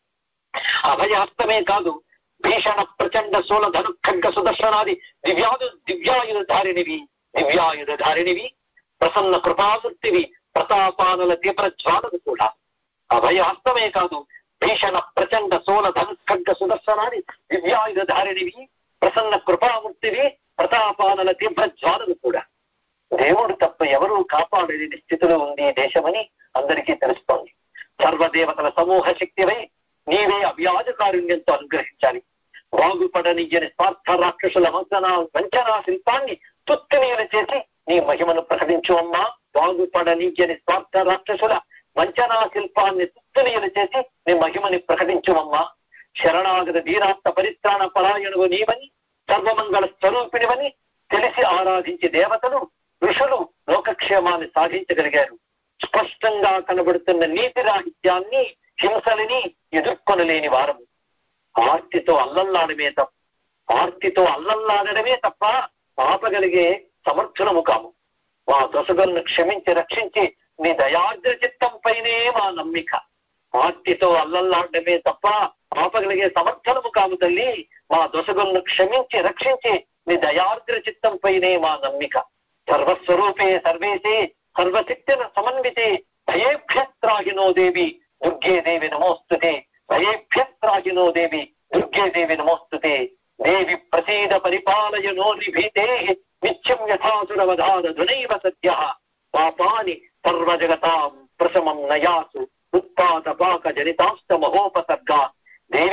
అభయహస్తమే కాదు, భీషణ ప్రచండ సోల ధను ఖడ్గ సుదర్శనాది దివ్యాయు దివ్యాయుధ ధారిణివి దివ్యాయుధ ధారిణివి ప్రసన్న కృపామూర్తివి, ప్రతాపానుల తీవ్ర జ్వాలలు కూడా. అభయహస్తమే కాదు, భీషణ ప్రచండ సోల ధను ఖడ్గ సుదర్శనాది దివ్యాయుధ ధారిణివి, ప్రసన్న కృపామూర్తివి, ప్రతాపానుల తీవ్ర జ్వాలలు కూడా. దేవుడు తప్ప ఎవరూ కాపాడలేని స్థితిలో ఉంది దేశమని అందరికీ తెలుస్తోంది. సర్వదేవతల సమూహ శక్తివై నీవే అవ్యాజ కారుణ్యంతో అనుగ్రహించాలి. బాగుపడనియ్యని స్వార్థ రాక్షసుల వంచనా వంచనా శిల్పాన్ని తుత్తునీలు చేసి నీ మహిమను ప్రకటించు అమ్మా. బాగుపడనియ్యని స్వార్థ రాక్షసుల వంచనా శిల్పాన్ని తుత్తునీలు చేసి నీ మహిమని ప్రకటించు అమ్మా. శరణాగత దీనాంత పరిత్రాణ పరాయణువు నీవని, సర్వమంగళ స్వరూపిణివని తెలిసి ఆరాధించి దేవతలు, ఋషులు లోకక్షేమాన్ని సాధించగలిగారు. స్పష్టంగా కనబడుతున్న నీతి రాహిత్యాన్ని, హింసలని ఎదుర్కొనలేని వారము. ఆర్తితో అల్లల్లాడమే తప్ప ఆర్తితో అల్లల్లాడడమే తప్ప ఆపగలిగే సమర్థులము కాము. మా దొసగలను క్షమించి రక్షించి నీ దయార్ద్ర చిత్తంపైనే మా నమ్మిక. ఆర్తితో అల్లల్లాడమే తప్ప ఆపగలిగే సమర్థనము కాము తల్లి. మా దొసగలను క్షమించి రక్షించి నీ దయార్ద్ర చిత్తంపైనే మా నమ్మిక. సర్వస్వరూపే సర్వేశే సర్వశక్తిన సమన్వితే భయేభ్యస్త్రాహినో దేవి దుర్గే దేవి నమోస్తుతే. భయేభ్యస్త్రాహినో దేవి దుర్గే దేవి నమోస్తుతే. దేవి ప్రసీద పరిపాలయ నో నిభీతే నిత్యం యథాసురవధానధునైవ సద్యః. పాపాని సర్వజగతాం ప్రశమం నయాసు ఉత్పాత పాక జనితాంశ మహోపసర్గా. దేవి,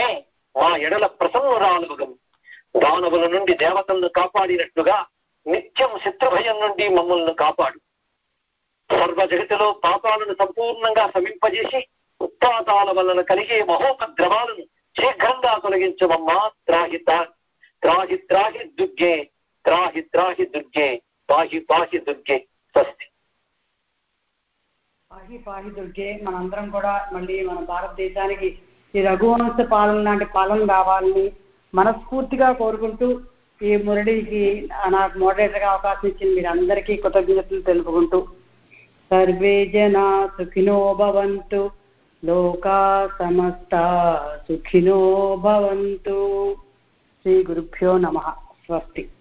మా ఎడల ప్రసన్నురాలుగం. దానవుల నుండి దేవతలను కాపాడినట్లుగా నిత్యం శత్రుభయం నుండి మమ్మల్ని కాపాడు. సర్వ జగతిలో పాపాలను సంపూర్ణంగా శమింపజేసి ఉత్పాతాల వలన కలిగే మహోపద్రవాలను శీఘ్రంగా తొలగించమమ్మా. త్రాహి త్రాహి త్రాహి దుర్గే త్రాహి త్రాహి దుర్గే పాహి పాహి దుర్గే. స్వస్తి. పాహి పాహి దుర్గే. మనందరం కూడా మళ్ళీ మన భారతదేశానికి ఈ రఘువంశ పాలన లాంటి పాలన రావాలని మనస్ఫూర్తిగా కోరుకుంటూ ఈ మురళికి నాకు మోడరేటర్గా అవకాశం ఇచ్చింది మీరందరికీ కృతజ్ఞతలు తెలుపుకుంటూ సర్వే జనా సుఖినో భవంతు, లోకా సమస్తా సుఖినో భవంతు. శ్రీ గురుభ్యో నమః. స్వస్తి.